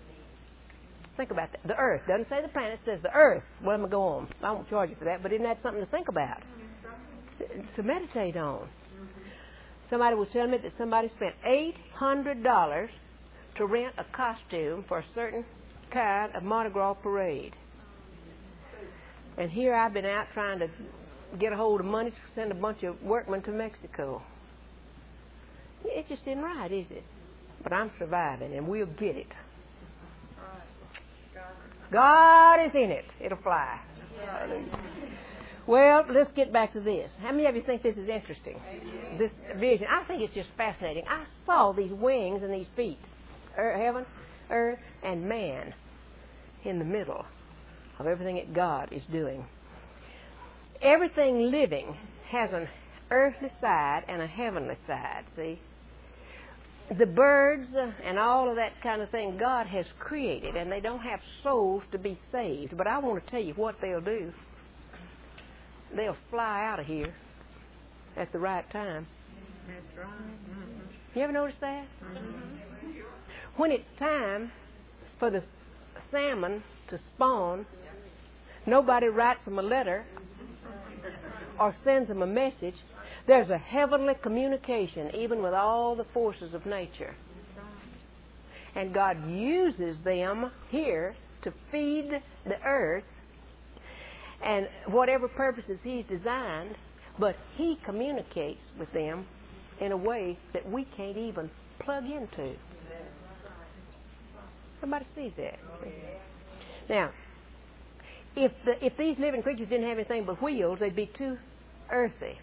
Think about that. The earth. Doesn't say the planet, it says the earth. Well, I'm going to go on. I won't charge you for that, but isn't that something to think about? To meditate on. Somebody was telling me that somebody spent $800 to rent a costume for a certain kind of Mardi Gras parade. And here I've been out trying to get a hold of money to send a bunch of workmen to Mexico. It just isn't right, is it? But I'm surviving, and we'll get it. God is in it. It'll fly. Hallelujah. Well, let's get back to this. How many of you think this is interesting? This vision. I think it's just fascinating. I saw these wings and these feet. Heaven, earth, and man in the middle of everything that God is doing. Everything living has an earthly side and a heavenly side, see? The birds and all of that kind of thing God has created, and they don't have souls to be saved. But I want to tell you what they'll do. They'll fly out of here at the right time. That's right. Mm-hmm. You ever notice that? Mm-hmm. When it's time for the salmon to spawn. Nobody writes them a letter or sends them a message. There's a heavenly communication even with all the forces of nature. And God uses them here to feed the earth and whatever purposes He's designed, but He communicates with them in a way that we can't even plug into. Everybody sees that. Now, if these living creatures didn't have anything but wheels, they'd be too earthy.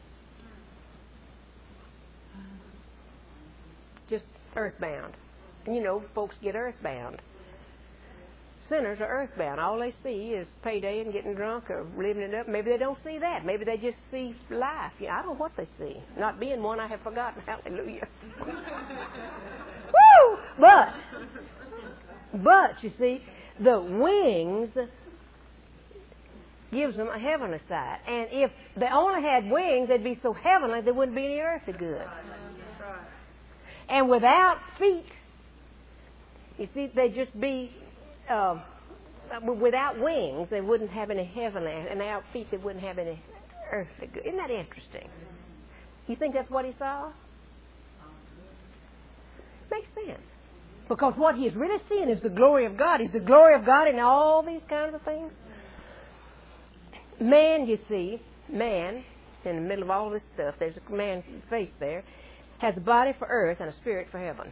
Just earthbound. And you know, folks get earthbound. Sinners are earthbound. All they see is payday and getting drunk or living it up. Maybe they don't see that. Maybe they just see life. I don't know what they see. Not being one, I have forgotten. Hallelujah. Woo! But, you see, the wings gives them a heavenly side. And if they only had wings, they'd be so heavenly there wouldn't be any earthly good. And without feet, you see, they'd just be... without wings, they wouldn't have any heavenly, and without feet, they wouldn't have any earthly good. Isn't that interesting? You think that's what He saw? Makes sense. Because what He's really seeing is the glory of God. He's the glory of God in all these kinds of things. Man, you see, man, in the middle of all this stuff, there's a man face there, has a body for earth and a spirit for heaven.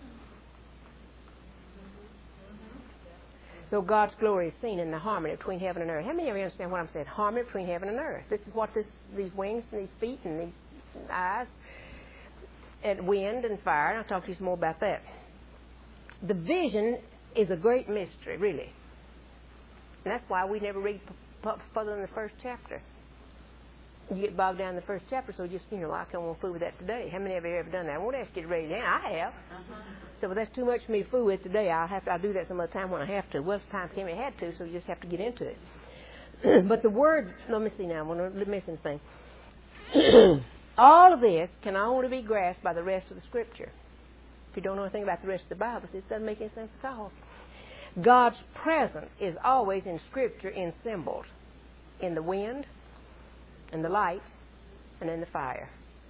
So God's glory is seen in the harmony between heaven and earth. How many of you understand what I'm saying? Harmony between heaven and earth. This is what these wings and these feet and these eyes and wind and fire, and I'll talk to you some more about that. The vision is a great mystery, really. And that's why we never read further than the first chapter. You get bogged down in the first chapter, so just, I can't want to fool with that today. How many of you have ever done that? I won't ask you to read it now. I have. So, but that's too much for me to fool with today. I'll do that some other time when I have to. Well, if time came I had to, so you just have to get into it. But the word, let me see now, I'm missing a thing. All of this can only be grasped by the rest of the Scripture. If you don't know anything about the rest of the Bible, it doesn't make any sense at all. God's presence is always in Scripture in symbols. In the wind, in the light, and in the fire.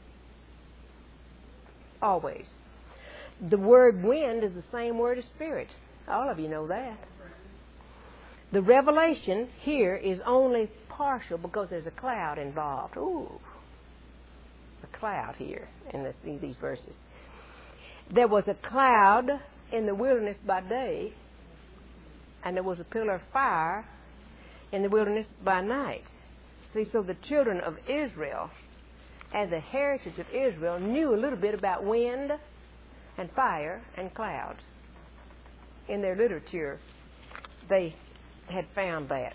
Always. The word wind is the same word as spirit. All of you know that. The revelation here is only partial because there's a cloud involved. Ooh. There's a cloud here in these verses. There was a cloud in the wilderness by day, and there was a pillar of fire in the wilderness by night. See, so the children of Israel and the heritage of Israel knew a little bit about wind and fire and clouds. In their literature, they had found that.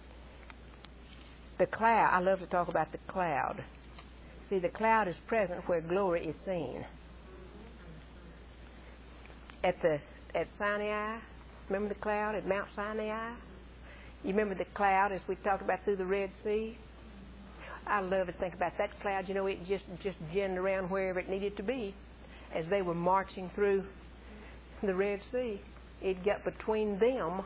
The cloud, I love to talk about the cloud. See, the cloud is present where glory is seen. At Sinai, remember the cloud at Mount Sinai? You remember the cloud as we talked about through the Red Sea? I love to think about that cloud. It just ginned around wherever it needed to be as they were marching through the Red Sea. It got between them,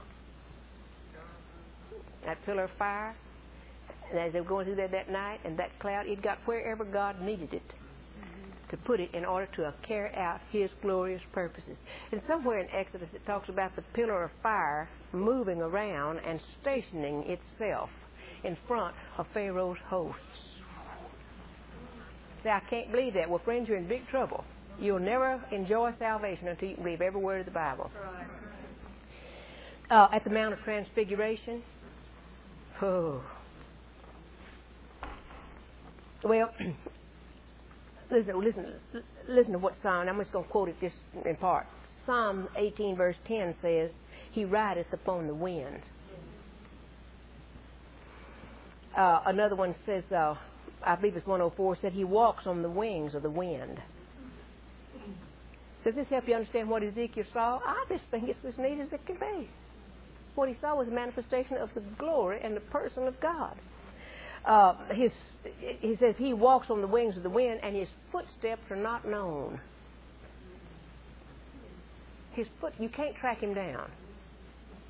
that pillar of fire, and as they were going through there that night, and that cloud, it got wherever God needed it to put it in order to carry out His glorious purposes. And somewhere in Exodus it talks about the pillar of fire moving around and stationing itself in front of Pharaoh's hosts. See, I can't believe that. Well, friends, you're in big trouble. You'll never enjoy salvation until you can believe every word of the Bible. At the Mount of Transfiguration, well, listen to what Psalm, I'm just going to quote it just in part. Psalm 18 verse 10 says, He rideth upon the wind. Another one says, I believe it's 104, said He walks on the wings of the wind. Does this help you understand what Ezekiel saw? I just think it's as neat as it can be. What he saw was a manifestation of the glory and the person of God. He says He walks on the wings of the wind, and His footsteps are not known. You can't track Him down.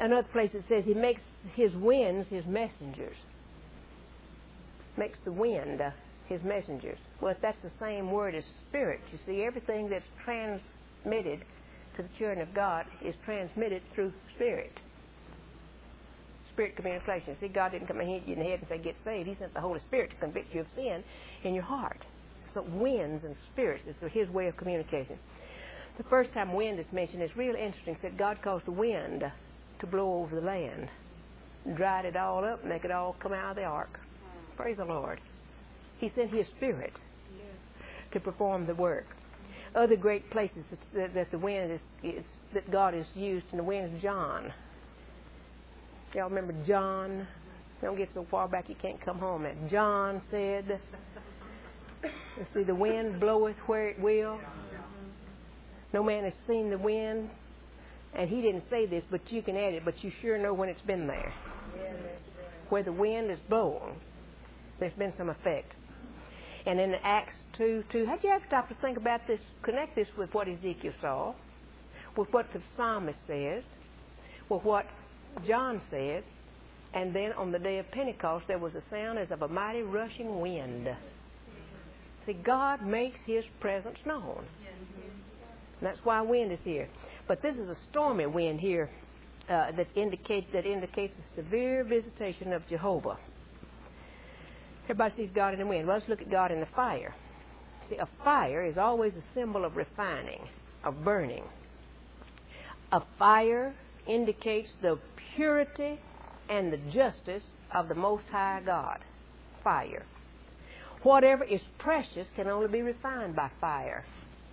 Another place it says he makes his winds his messengers. Makes the wind his messengers. Well, that's the same word as spirit. You see, everything that's transmitted to the children of God is transmitted through spirit. Spirit communication. See, God didn't come and hit you in the head and say, get saved. He sent the Holy Spirit to convict you of sin in your heart. So winds and spirits is his way of communication. The first time wind is mentioned is real interesting. It said God caused the wind to blow over the land, dried it all up, make it all come out of the ark. Praise the Lord. He sent his spirit to perform the work. Other great places that the wind is that God has used in the wind is John. Y'all remember John? Don't get so far back you can't come home. And John said, you see, the wind bloweth where it will. No man has seen the wind. And he didn't say this, but you can add it, but you sure know when it's been there. Where the wind is blowing, there's been some effect. And in Acts 2:2, had you ever stopped to think about this? Connect this with what Ezekiel saw, with what the psalmist says, with what John said, and then on the day of Pentecost there was a sound as of a mighty rushing wind. See, God makes his presence known. And that's why wind is here. But this is a stormy wind here that indicates a severe visitation of Jehovah. Everybody sees God in the wind. Well, let's look at God in the fire. See, a fire is always a symbol of refining, of burning. A fire indicates the purity and the justice of the Most High God. Fire. Whatever is precious can only be refined by fire.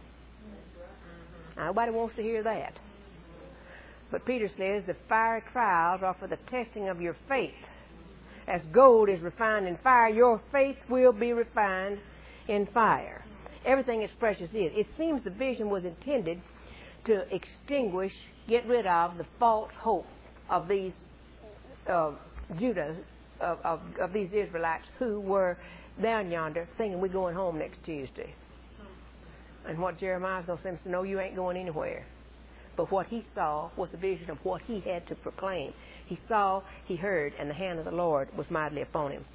Now, nobody wants to hear that. But Peter says the fiery trials are for the testing of your faith. As gold is refined in fire, your faith will be refined in fire. Everything that's precious is. It seems the vision was intended to extinguish, get rid of the false hope of these Judah, of these Israelites who were down yonder thinking we're going home next Tuesday. And what Jeremiah's going to say is, no, you ain't going anywhere. But what he saw was the vision of what he had to proclaim. He saw, he heard, and the hand of the Lord was mightily upon him.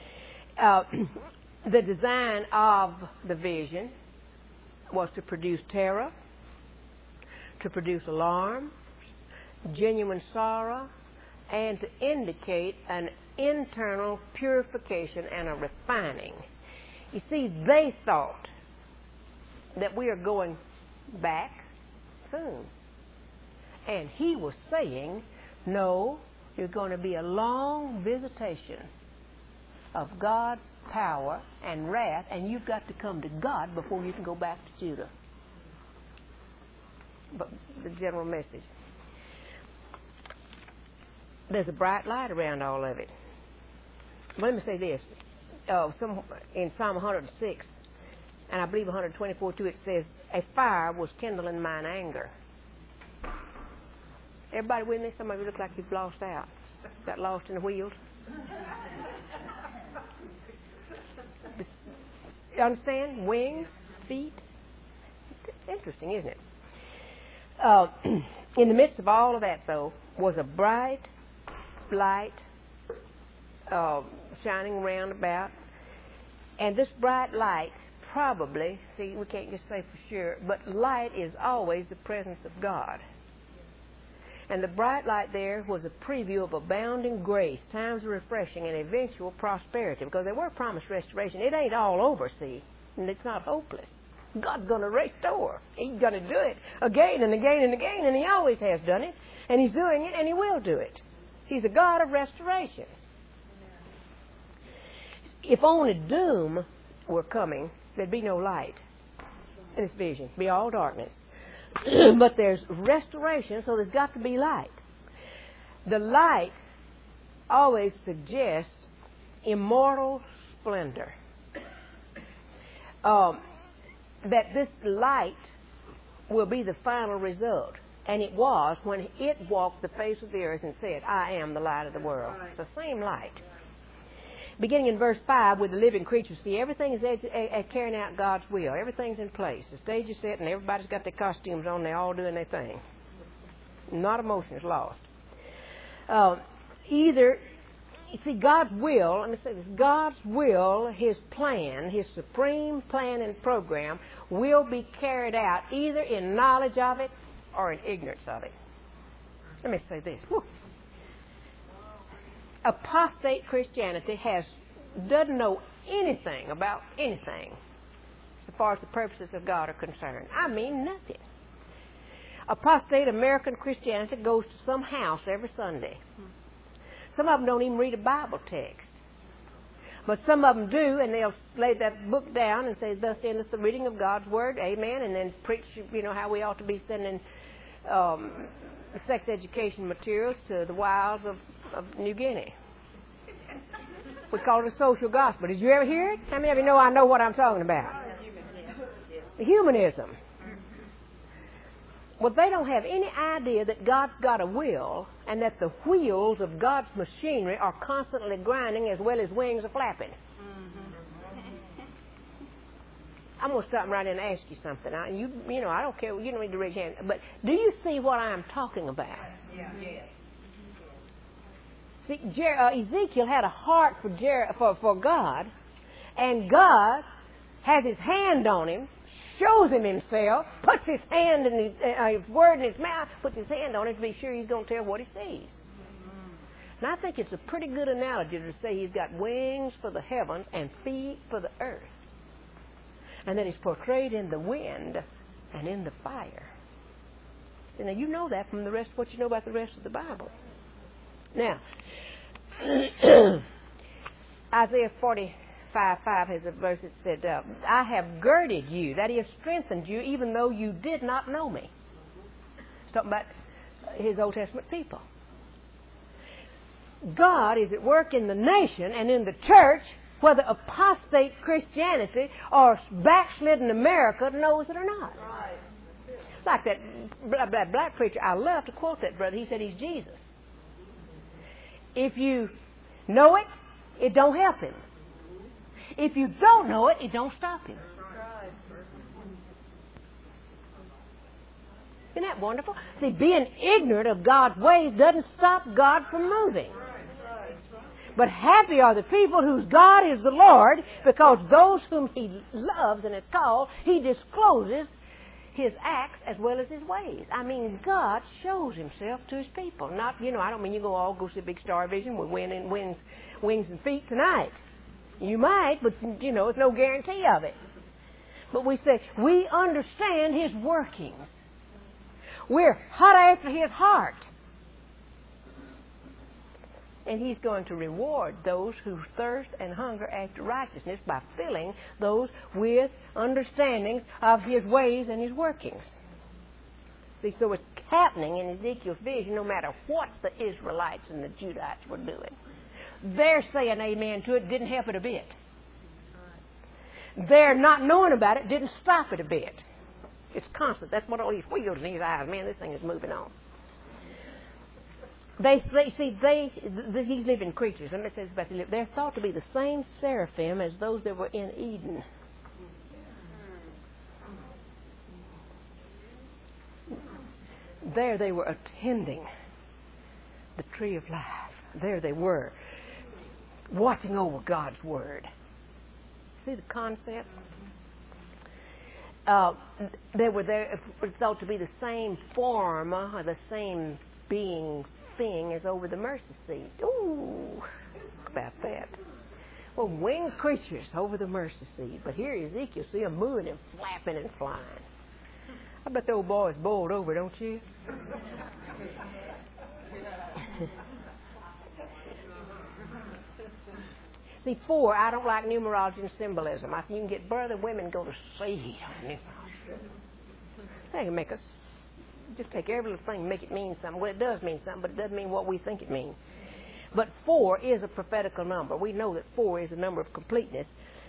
The design of the vision was to produce terror, to produce alarm, genuine sorrow, and to indicate an internal purification and a refining. You see, they thought that we are going back soon. And he was saying, no, you're going to be a long visitation of God's power and wrath, and you've got to come to God before you can go back to Judah. But the general message. There's a bright light around all of it. Let me say this. In Psalm 106, and I believe 124 too, it says, a fire was kindled in mine anger. Everybody with me? Some of you look like you've lost out. Got lost in the wheels. You understand? Wings, feet. Interesting, isn't it? In the midst of all of that, though, was a bright light shining round about. And this bright light probably, see, we can't just say for sure, but light is always the presence of God. And the bright light there was a preview of abounding grace, times of refreshing, and eventual prosperity, because they were promised restoration. It ain't all over, see, and it's not hopeless. God's going to restore. He's going to do it again and again and again, and he always has done it, and he's doing it, and he will do it. He's a God of restoration. If only doom were coming, there'd be no light in this vision. It'd be all darkness. But there's restoration, so there's got to be light. The light always suggests immortal splendor. That this light will be the final result. And it was when it walked the face of the earth and said, I am the light of the world. It's the same light. Beginning in verse 5 with the living creatures, see, everything is carrying out God's will. Everything's in place. The stage is set and everybody's got their costumes on. They're all doing their thing. Not a motion is lost. Either, you see, God's will, let me say this, God's will, His plan, His supreme plan and program will be carried out either in knowledge of it or in ignorance of it. Let me say this. Whew. Apostate Christianity doesn't know anything about anything as far as the purposes of God are concerned. I mean nothing. Apostate American Christianity goes to some house every Sunday. Some of them don't even read a Bible text. But some of them do, and they'll lay that book down and say, "Thus endeth the reading of God's Word, amen," and then preach, how we ought to be sending sex education materials to the wilds of New Guinea. We call it a social gospel. Did you ever hear it? How many of you know I know what I'm talking about? Humanism. Well, they don't have any idea that God's got a will and that the wheels of God's machinery are constantly grinding as well as wings are flapping. I'm going to stop right in and ask you something. I don't care. You don't need to raise your hand. But do you see what I'm talking about? Yeah. See, Ezekiel had a heart for God, and God has His hand on him, shows him Himself, puts His hand in His word in his mouth, puts His hand on it to be sure He's going to tell what He sees. And I think it's a pretty good analogy to say He's got wings for the heavens and feet for the earth. And that He's portrayed in the wind and in the fire. See, now you know that from the rest of what you know about the rest of the Bible. Now, Isaiah 45:5 has a verse that said, "I have girded you," that He has strengthened you, even though you did not know me. It's talking about His Old Testament people. God is at work in the nation and in the church, whether apostate Christianity or backslidden America knows it or not. Right. Like that black preacher, I love to quote that brother. He said he's Jesus. If you know it, it don't help him. If you don't know it, it don't stop him. Isn't that wonderful? See, being ignorant of God's ways doesn't stop God from moving. But happy are the people whose God is the Lord, because those whom He loves and has called, He discloses His acts as well as His ways. I mean, God shows Himself to His people. Not, I don't mean you go see a big star vision with wings and feet tonight. You might, but, it's no guarantee of it. But we say, we understand His workings. We're hot after His heart. And He's going to reward those who thirst and hunger after righteousness by filling those with understandings of His ways and His workings. See, so it's happening in Ezekiel's vision no matter what the Israelites and the Judites were doing. Their saying amen to it didn't help it a bit. Their not knowing about it didn't stop it a bit. It's constant. That's what all these wheels in His eyes. Man, this thing is moving on. These living creatures, let me say this about the living, they're thought to be the same seraphim as those that were in Eden. There they were attending the tree of life. There they were, watching over God's Word. See the concept? They were there, thought to be the same form, the same thing as over the mercy seat. Ooh, about that. Well, winged creatures over the mercy seat. But here Ezekiel, see them moving and flapping and flying. I bet the old boy's bowled over, don't you? See, 4, I don't like numerology and symbolism. I think you can get brother women go to seed on numerology. They can make us just take every little thing and make it mean something. Well, it does mean something, but it doesn't mean what we think it means. But 4 is a prophetical number. We know that 4 is a number of completeness.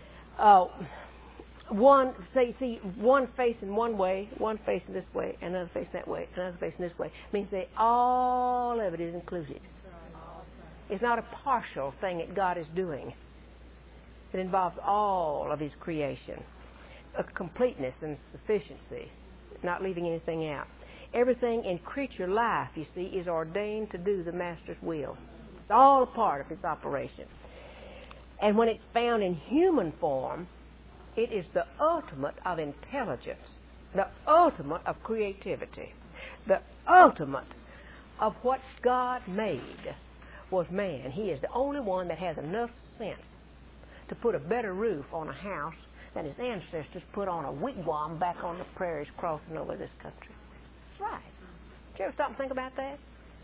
One facing one way, one facing this way, another facing that way, another facing this way. It means that all of it is included. It's not a partial thing that God is doing. It involves all of His creation. A completeness and sufficiency, not leaving anything out. Everything in creature life, you see, is ordained to do the Master's will. It's all a part of His operation. And when it's found in human form, it is the ultimate of intelligence, the ultimate of creativity, the ultimate of what God made was man. He is the only one that has enough sense to put a better roof on a house than his ancestors put on a wigwam back on the prairies crossing over this country. That's right. Did you ever stop and think about that?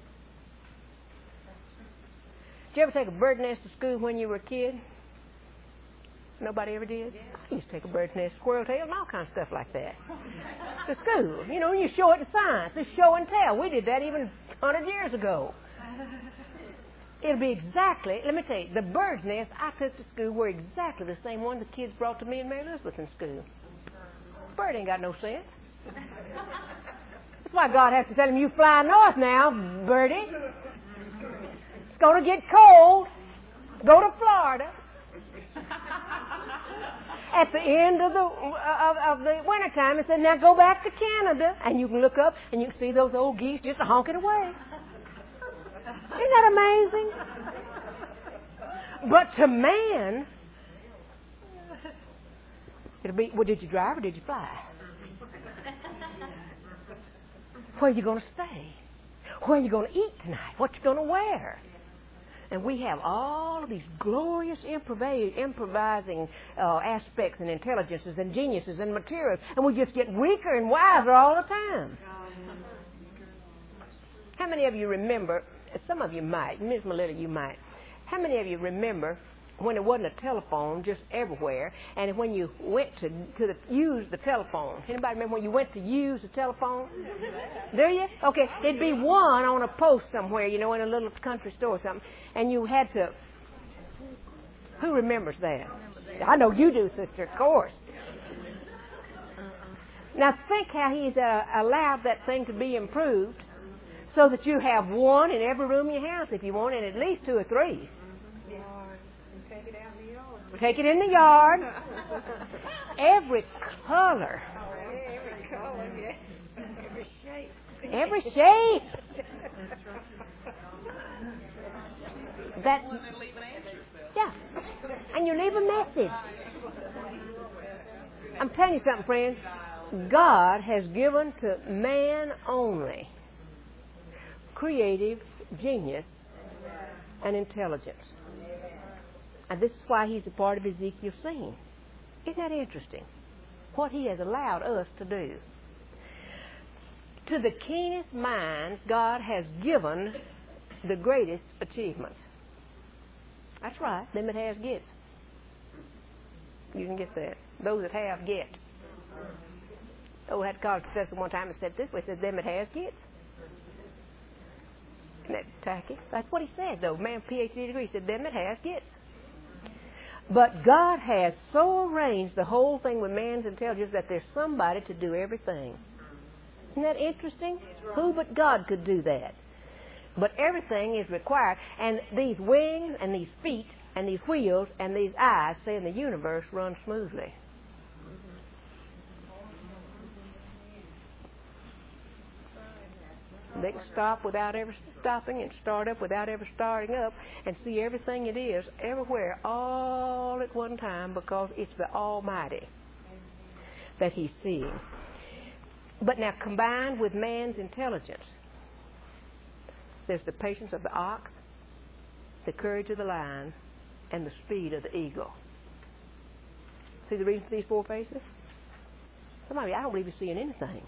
Did you ever take a bird nest to school when you were a kid? Nobody ever did? I used to take a bird's nest, squirrel tail, and all kinds of stuff like that to school. You know, and you show it to science. It's show and tell. We did that even 100 years ago. It'll be exactly, let me tell you, the bird's nest I took to school were exactly the same one the kids brought to me and Mary Elizabeth in school. Bird ain't got no sense. That's why God has to tell him, you fly north now, birdie. It's going to get cold. Go to Florida. At the end of the wintertime, it said, now go back to Canada. And you can look up and you can see those old geese just honking away. Isn't that amazing? But to man, it'll be, well, did you drive or did you fly? Where are you going to stay? Where are you going to eat tonight? What you going to wear? And we have all of these glorious improvising aspects and intelligences and geniuses and materials, and we just get weaker and wiser all the time. How many of you remember, some of you might, Ms. Melita, you might, how many of you remember when there wasn't a telephone just everywhere, and when you went to use the telephone? Anybody remember when you went to use the telephone? Do you? Okay, it'd be one on a post somewhere, you know, in a little country store or something, and you had to. Who remembers that? I know you do, sister, of course. Now think how He's allowed that thing to be improved, so that you have one in every room in your house if you want, and at least 2 or 3. Take it out in the yard. Take it in the yard. Every color. Every color, yeah. Every shape. Every shape. That. Yeah. And you leave a message. I'm telling you something, friends. God has given to man only creative genius and intelligence. And this is why he's a part of Ezekiel's scene. Isn't that interesting? What he has allowed us to do. To the keenest minds, God has given the greatest achievements. That's right. Them that has gets. You can get that. Those that have get. Oh, I had a college professor one time that said this way. He said, them that has gets. Isn't that tacky? That's what he said, though. Man, PhD degree, he said, them that has gets. But God has so arranged the whole thing with man's intelligence that there's somebody to do everything. Isn't that interesting? Who but God could do that? But everything is required. And these wings and these feet and these wheels and these eyes say in the universe run smoothly. They can stop without ever stopping and start up without ever starting up and see everything it is everywhere all at one time, because it's the Almighty that He's seeing. But now combined with man's intelligence, there's the patience of the ox, the courage of the lion, and the speed of the eagle. See the reason for these 4 faces? Some of you, I don't believe you're seeing anything.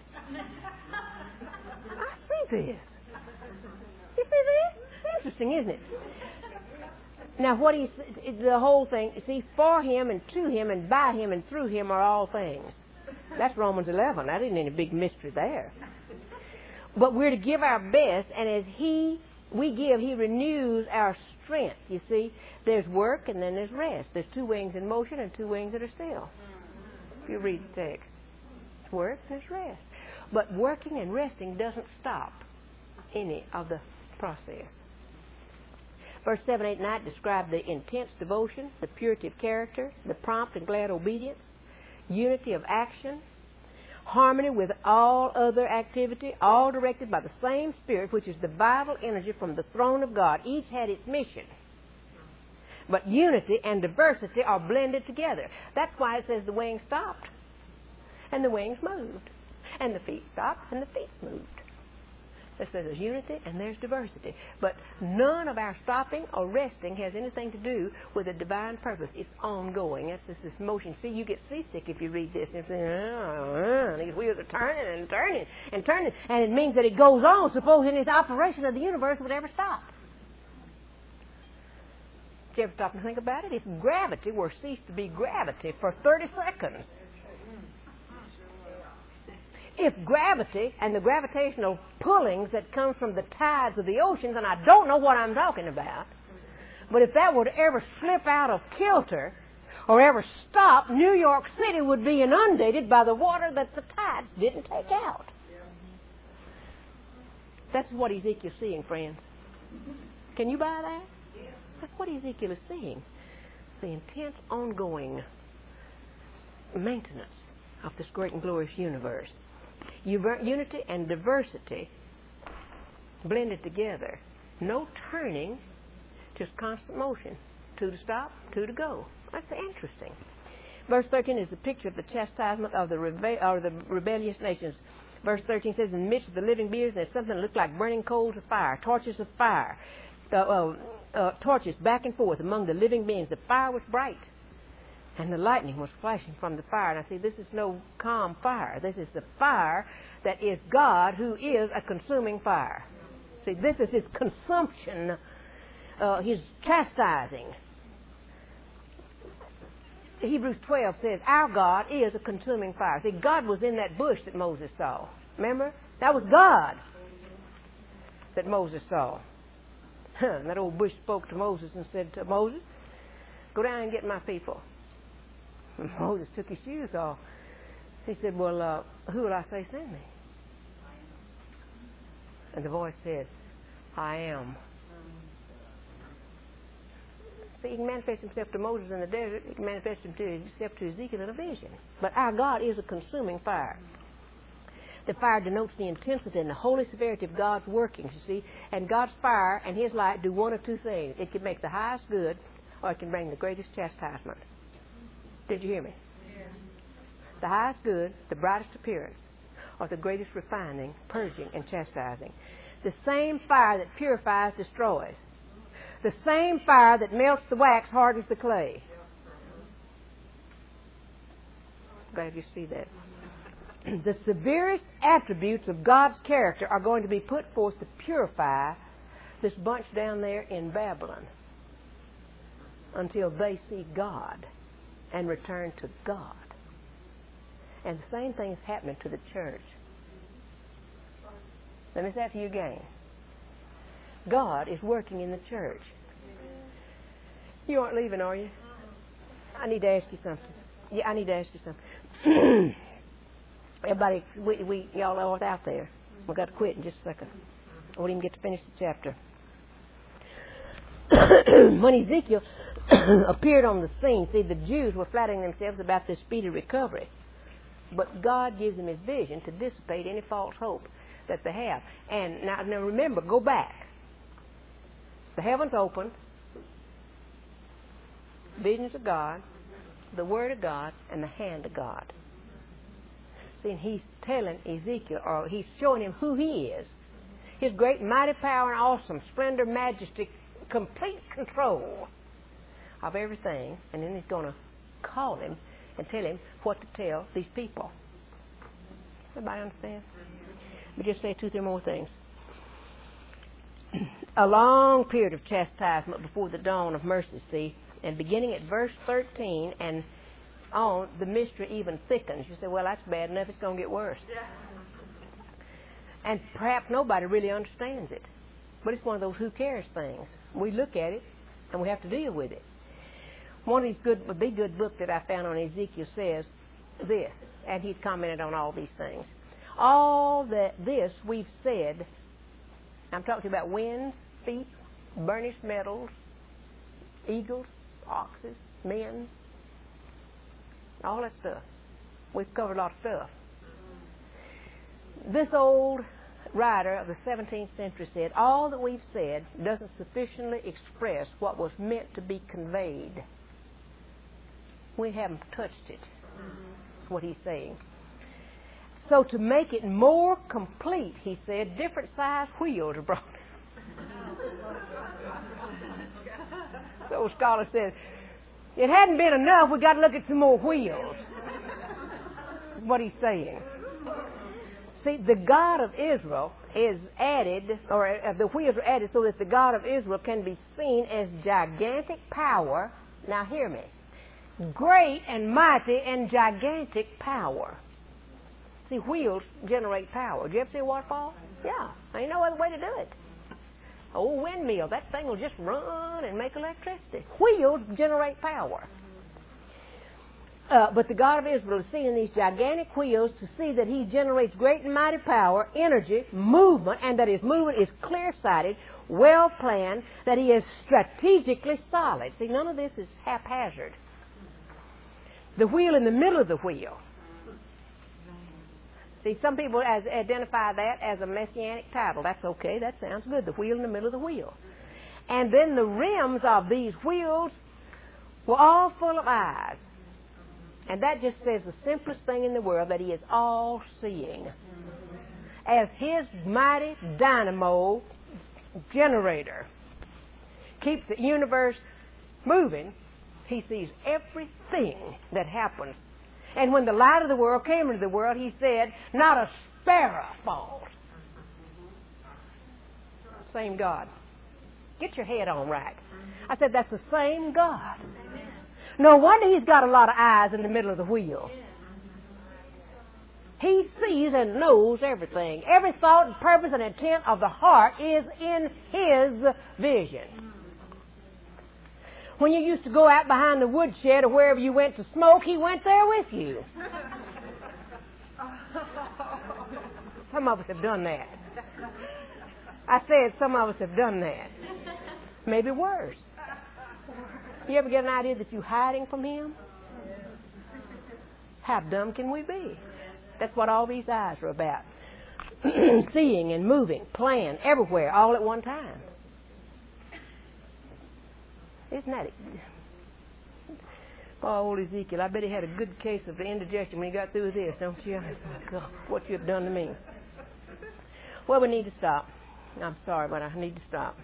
I see this. You see this? It's interesting, isn't it? Now, the whole thing, see, for Him and to Him and by Him and through Him are all things. That's Romans 11. That isn't any big mystery there. But we're to give our best, and as we give, He renews our strength. You see, there's work and then there's rest. There's 2 wings in motion and 2 wings that are still. If you read the text. There's work, there's rest. But working and resting doesn't stop any of the process. Verse 7, 8, and 9 describe the intense devotion, the purity of character, the prompt and glad obedience, unity of action, harmony with all other activity, all directed by the same Spirit, which is the vital energy from the throne of God. Each had its mission. But unity and diversity are blended together. That's why it says the wings stopped, and the wings moved, and the feet stopped, and the feet moved. It says there's unity and there's diversity. But none of our stopping or resting has anything to do with a divine purpose. It's ongoing. That's just this motion. See, you get seasick if you read this. And these wheels are turning and turning and turning. And it means that it goes on, supposing its operation of the universe would ever stop. Did you ever stop and think about it? If gravity were ceased to be gravity for 30 seconds, if gravity and the gravitational pullings that come from the tides of the oceans, and I don't know what I'm talking about, but if that were to ever slip out of kilter or ever stop, New York City would be inundated by the water that the tides didn't take out. That's what Ezekiel's seeing, friends. Can you buy that? That's what Ezekiel is seeing. The intense, ongoing maintenance of this great and glorious universe. Unity and diversity blended together. No turning, just constant motion. 2 to stop, 2 to go. That's interesting. Verse 13 is a picture of the chastisement of the rebellious nations. Verse 13 says, in the midst of the living beings, there's something that looked like burning coals of fire, torches of fire, torches back and forth among the living beings. The fire was bright, and the lightning was flashing from the fire. And I see, this is no calm fire. This is the fire that is God, who is a consuming fire. See, this is His consumption, His chastising. Hebrews 12 says, our God is a consuming fire. See, God was in that bush that Moses saw. Remember? That was God that Moses saw. And that old bush spoke to Moses and said to Moses, go down and get my people. And Moses took his shoes off. He said, well, who will I say send me? And the voice said, I am. See, He can manifest Himself to Moses in the desert. He can manifest Himself to Ezekiel in a vision. But our God is a consuming fire. The fire denotes the intensity and the holy severity of God's workings, you see. And God's fire and His light do one of two things. It can make the highest good, or it can bring the greatest chastisement. Did you hear me? Yeah. The highest good, the brightest appearance, or the greatest refining, purging, and chastising. The same fire that purifies destroys. The same fire that melts the wax hardens the clay. Glad you see that. The severest attributes of God's character are going to be put forth to purify this bunch down there in Babylon until they see God and return to God. And the same thing is happening to the church. Let me say that to you again. God is working in the church. You aren't leaving, are you? I need to ask you something. Yeah, I need to ask you something. Everybody, y'all are out there. We've got to quit in just a second. I won't even get to finish the chapter. When Ezekiel appeared on the scene, see, the Jews were flattering themselves about this speedy recovery. But God gives them His vision to dissipate any false hope that they have. And now remember, go back. The heavens opened, visions of God, the Word of God, and the hand of God. See, and He's telling Ezekiel, or He's showing him who He is. His great mighty power and awesome splendor, majesty, complete control of everything. And then He's going to call him and tell him what to tell these people. Everybody understand? Let me just say 2 or 3 more things. A long period of chastisement before the dawn of mercy, see, and beginning at verse 13 and on, the mystery even thickens. You say, well, that's bad enough, it's going to get worse. And perhaps nobody really understands it. But it's one of those who cares things. We look at it, and we have to deal with it. One of these the good book that I found on Ezekiel says this, and he'd commented on all these things. All this we've said, I'm talking about winds, feet, burnished metals, eagles, oxes, men, all that stuff. We've covered a lot of stuff. This old writer of the 17th century said, all that we've said doesn't sufficiently express what was meant to be conveyed. We haven't touched it. That's what he's saying. So to make it more complete, he said, different size wheels are brought. So scholar says, it hadn't been enough, we've got to look at some more wheels. That's what he's saying. See, the God of Israel is added, or the wheels are added so that the God of Israel can be seen as gigantic power. Now hear me. Great and mighty and gigantic power. See, wheels generate power. Did you ever see a waterfall? Yeah. Ain't no other way to do it. Old windmill, that thing will just run and make electricity. Wheels generate power. But the God of Israel is seeing these gigantic wheels to see that He generates great and mighty power, energy, movement, and that His movement is clear-sighted, well-planned, that He is strategically solid. See, none of this is haphazard. The wheel in the middle of the wheel. See, some people identify that as a messianic title. That's okay. That sounds good. The wheel in the middle of the wheel. And then the rims of these wheels were all full of eyes. And that just says the simplest thing in the world, that He is all-seeing. As His mighty dynamo generator keeps the universe moving, He sees everything that happens. And when the light of the world came into the world, He said, not a sparrow falls. Same God. Get your head on right. I said, that's the same God. No wonder He's got a lot of eyes in the middle of the wheel. He sees and knows everything. Every thought and purpose and intent of the heart is in His vision. When you used to go out behind the woodshed or wherever you went to smoke, He went there with you. Some of us have done that. I said some of us have done that. Maybe worse. You ever get an idea that you're hiding from Him? How dumb can we be? That's what all these eyes are about. Seeing and moving, playing everywhere, all at one time. Isn't that it? Oh, old Ezekiel, I bet he had a good case of indigestion when he got through this, don't you? God, what you have done to me. Well, we need to stop. I'm sorry, but I need to stop.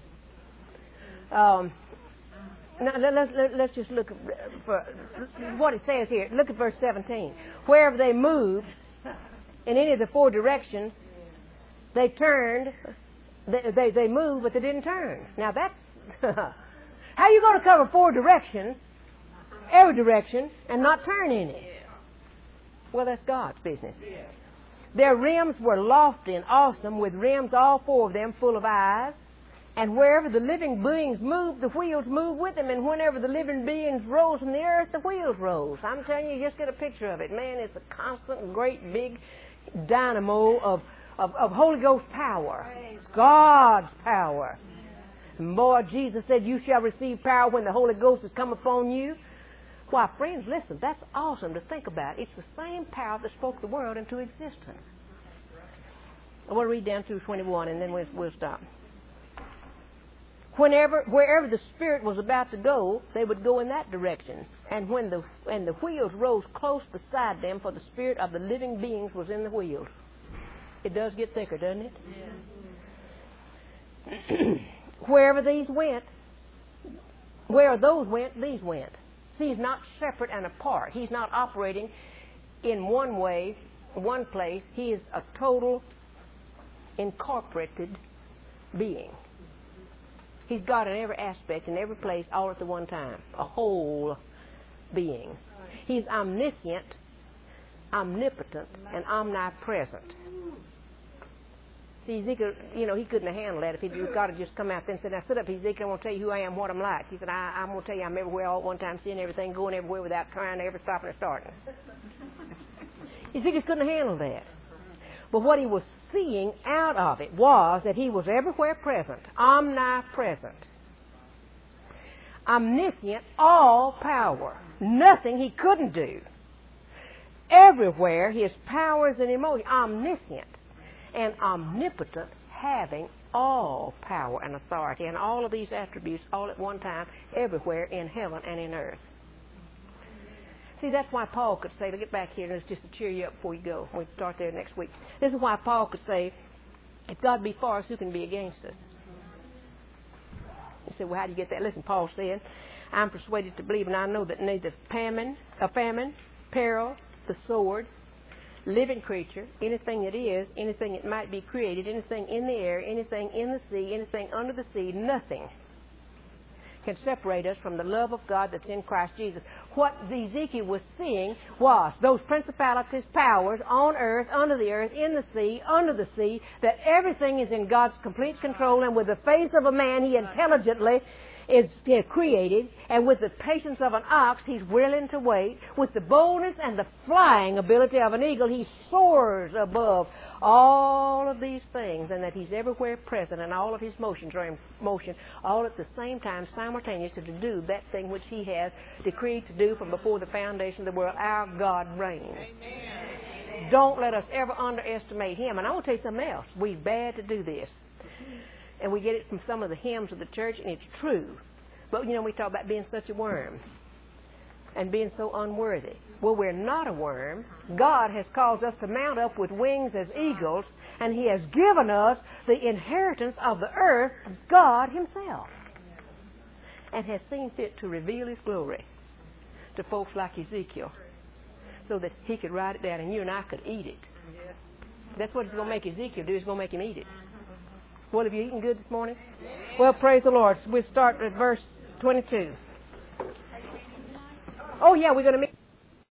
Now, let's just look for what it says here. Look at verse 17. Wherever they moved, in any of the four directions, they turned. They moved, but they didn't turn. Now, that's... How are you going to cover four directions, every direction, and not turn any? Well, that's God's business. Their rims were lofty and awesome, with rims, all four of them, full of eyes. And wherever the living beings moved, the wheels moved with them. And whenever the living beings rose from the earth, the wheels rose. I'm telling you, just get a picture of it. Man, it's a constant, great, big dynamo of Holy Ghost power. It's God's power. And boy, Jesus said, you shall receive power when the Holy Ghost has come upon you. Why, friends, listen, that's awesome to think about. It's the same power that spoke the world into existence. I want to read down through 21, and then we'll stop. Wherever the Spirit was about to go, they would go in that direction. And when the wheels rose close beside them, for the Spirit of the living beings was in the wheels. It does get thicker, doesn't it? Yeah. Wherever these went, where those went, these went. See, He's not separate and apart. He's not operating in one way, one place. He is a total incorporated being. He's God in every aspect, in every place, all at the one time. A whole being. He's omniscient, omnipotent, and omnipresent. See, Ezekiel, he couldn't have handled that if God had just come out there and said, now sit up, Ezekiel, I want to tell you who I am, what I'm like. He said, I'm going to tell you I'm everywhere all at one time, seeing everything, going everywhere without trying to ever stop or starting. Ezekiel couldn't have handled that. But what he was seeing out of it was that He was everywhere present, omnipresent, omniscient, all power. Nothing He couldn't do. everywhere, His powers and emotions, omniscient and omnipotent, having all power and authority, and all of these attributes all at one time, everywhere in heaven and in earth. See, that's why Paul could say, to get back here, and it's just to cheer you up before you go. We'll start there next week. This is why Paul could say, if God be for us, who can be against us? You say, well, how do you get that? Listen, Paul said, I'm persuaded to believe, and I know that neither famine, peril, the sword, living creature, anything that is, anything that might be created, anything in the air, anything in the sea, anything under the sea, nothing can separate us from the love of God that's in Christ Jesus. What Ezekiel was seeing was those principalities, powers on earth, under the earth, in the sea, under the sea, that everything is in God's complete control, and with the face of a man He intelligently is created, and with the patience of an ox He's willing to wait. With the boldness and the flying ability of an eagle, He soars above all of these things, and that He's everywhere present, and all of His motions are in motion, all at the same time, simultaneously, to do that thing which He has decreed to do from before the foundation of the world. Our God reigns. Amen. Don't let us ever underestimate Him. And I want to tell you something else. We're bad to do this. And we get it from some of the hymns of the church, and it's true. But, we talk about being such a worm and being so unworthy. Well, we're not a worm. God has caused us to mount up with wings as eagles, and He has given us the inheritance of the earth, God Himself, and has seen fit to reveal His glory to folks like Ezekiel so that he could write it down and you and I could eat it. That's what He's going to make Ezekiel do. He's going to make him eat it. Well, have you eaten good this morning? Well, praise the Lord. We'll start at verse 22. Oh, yeah, we're going to meet.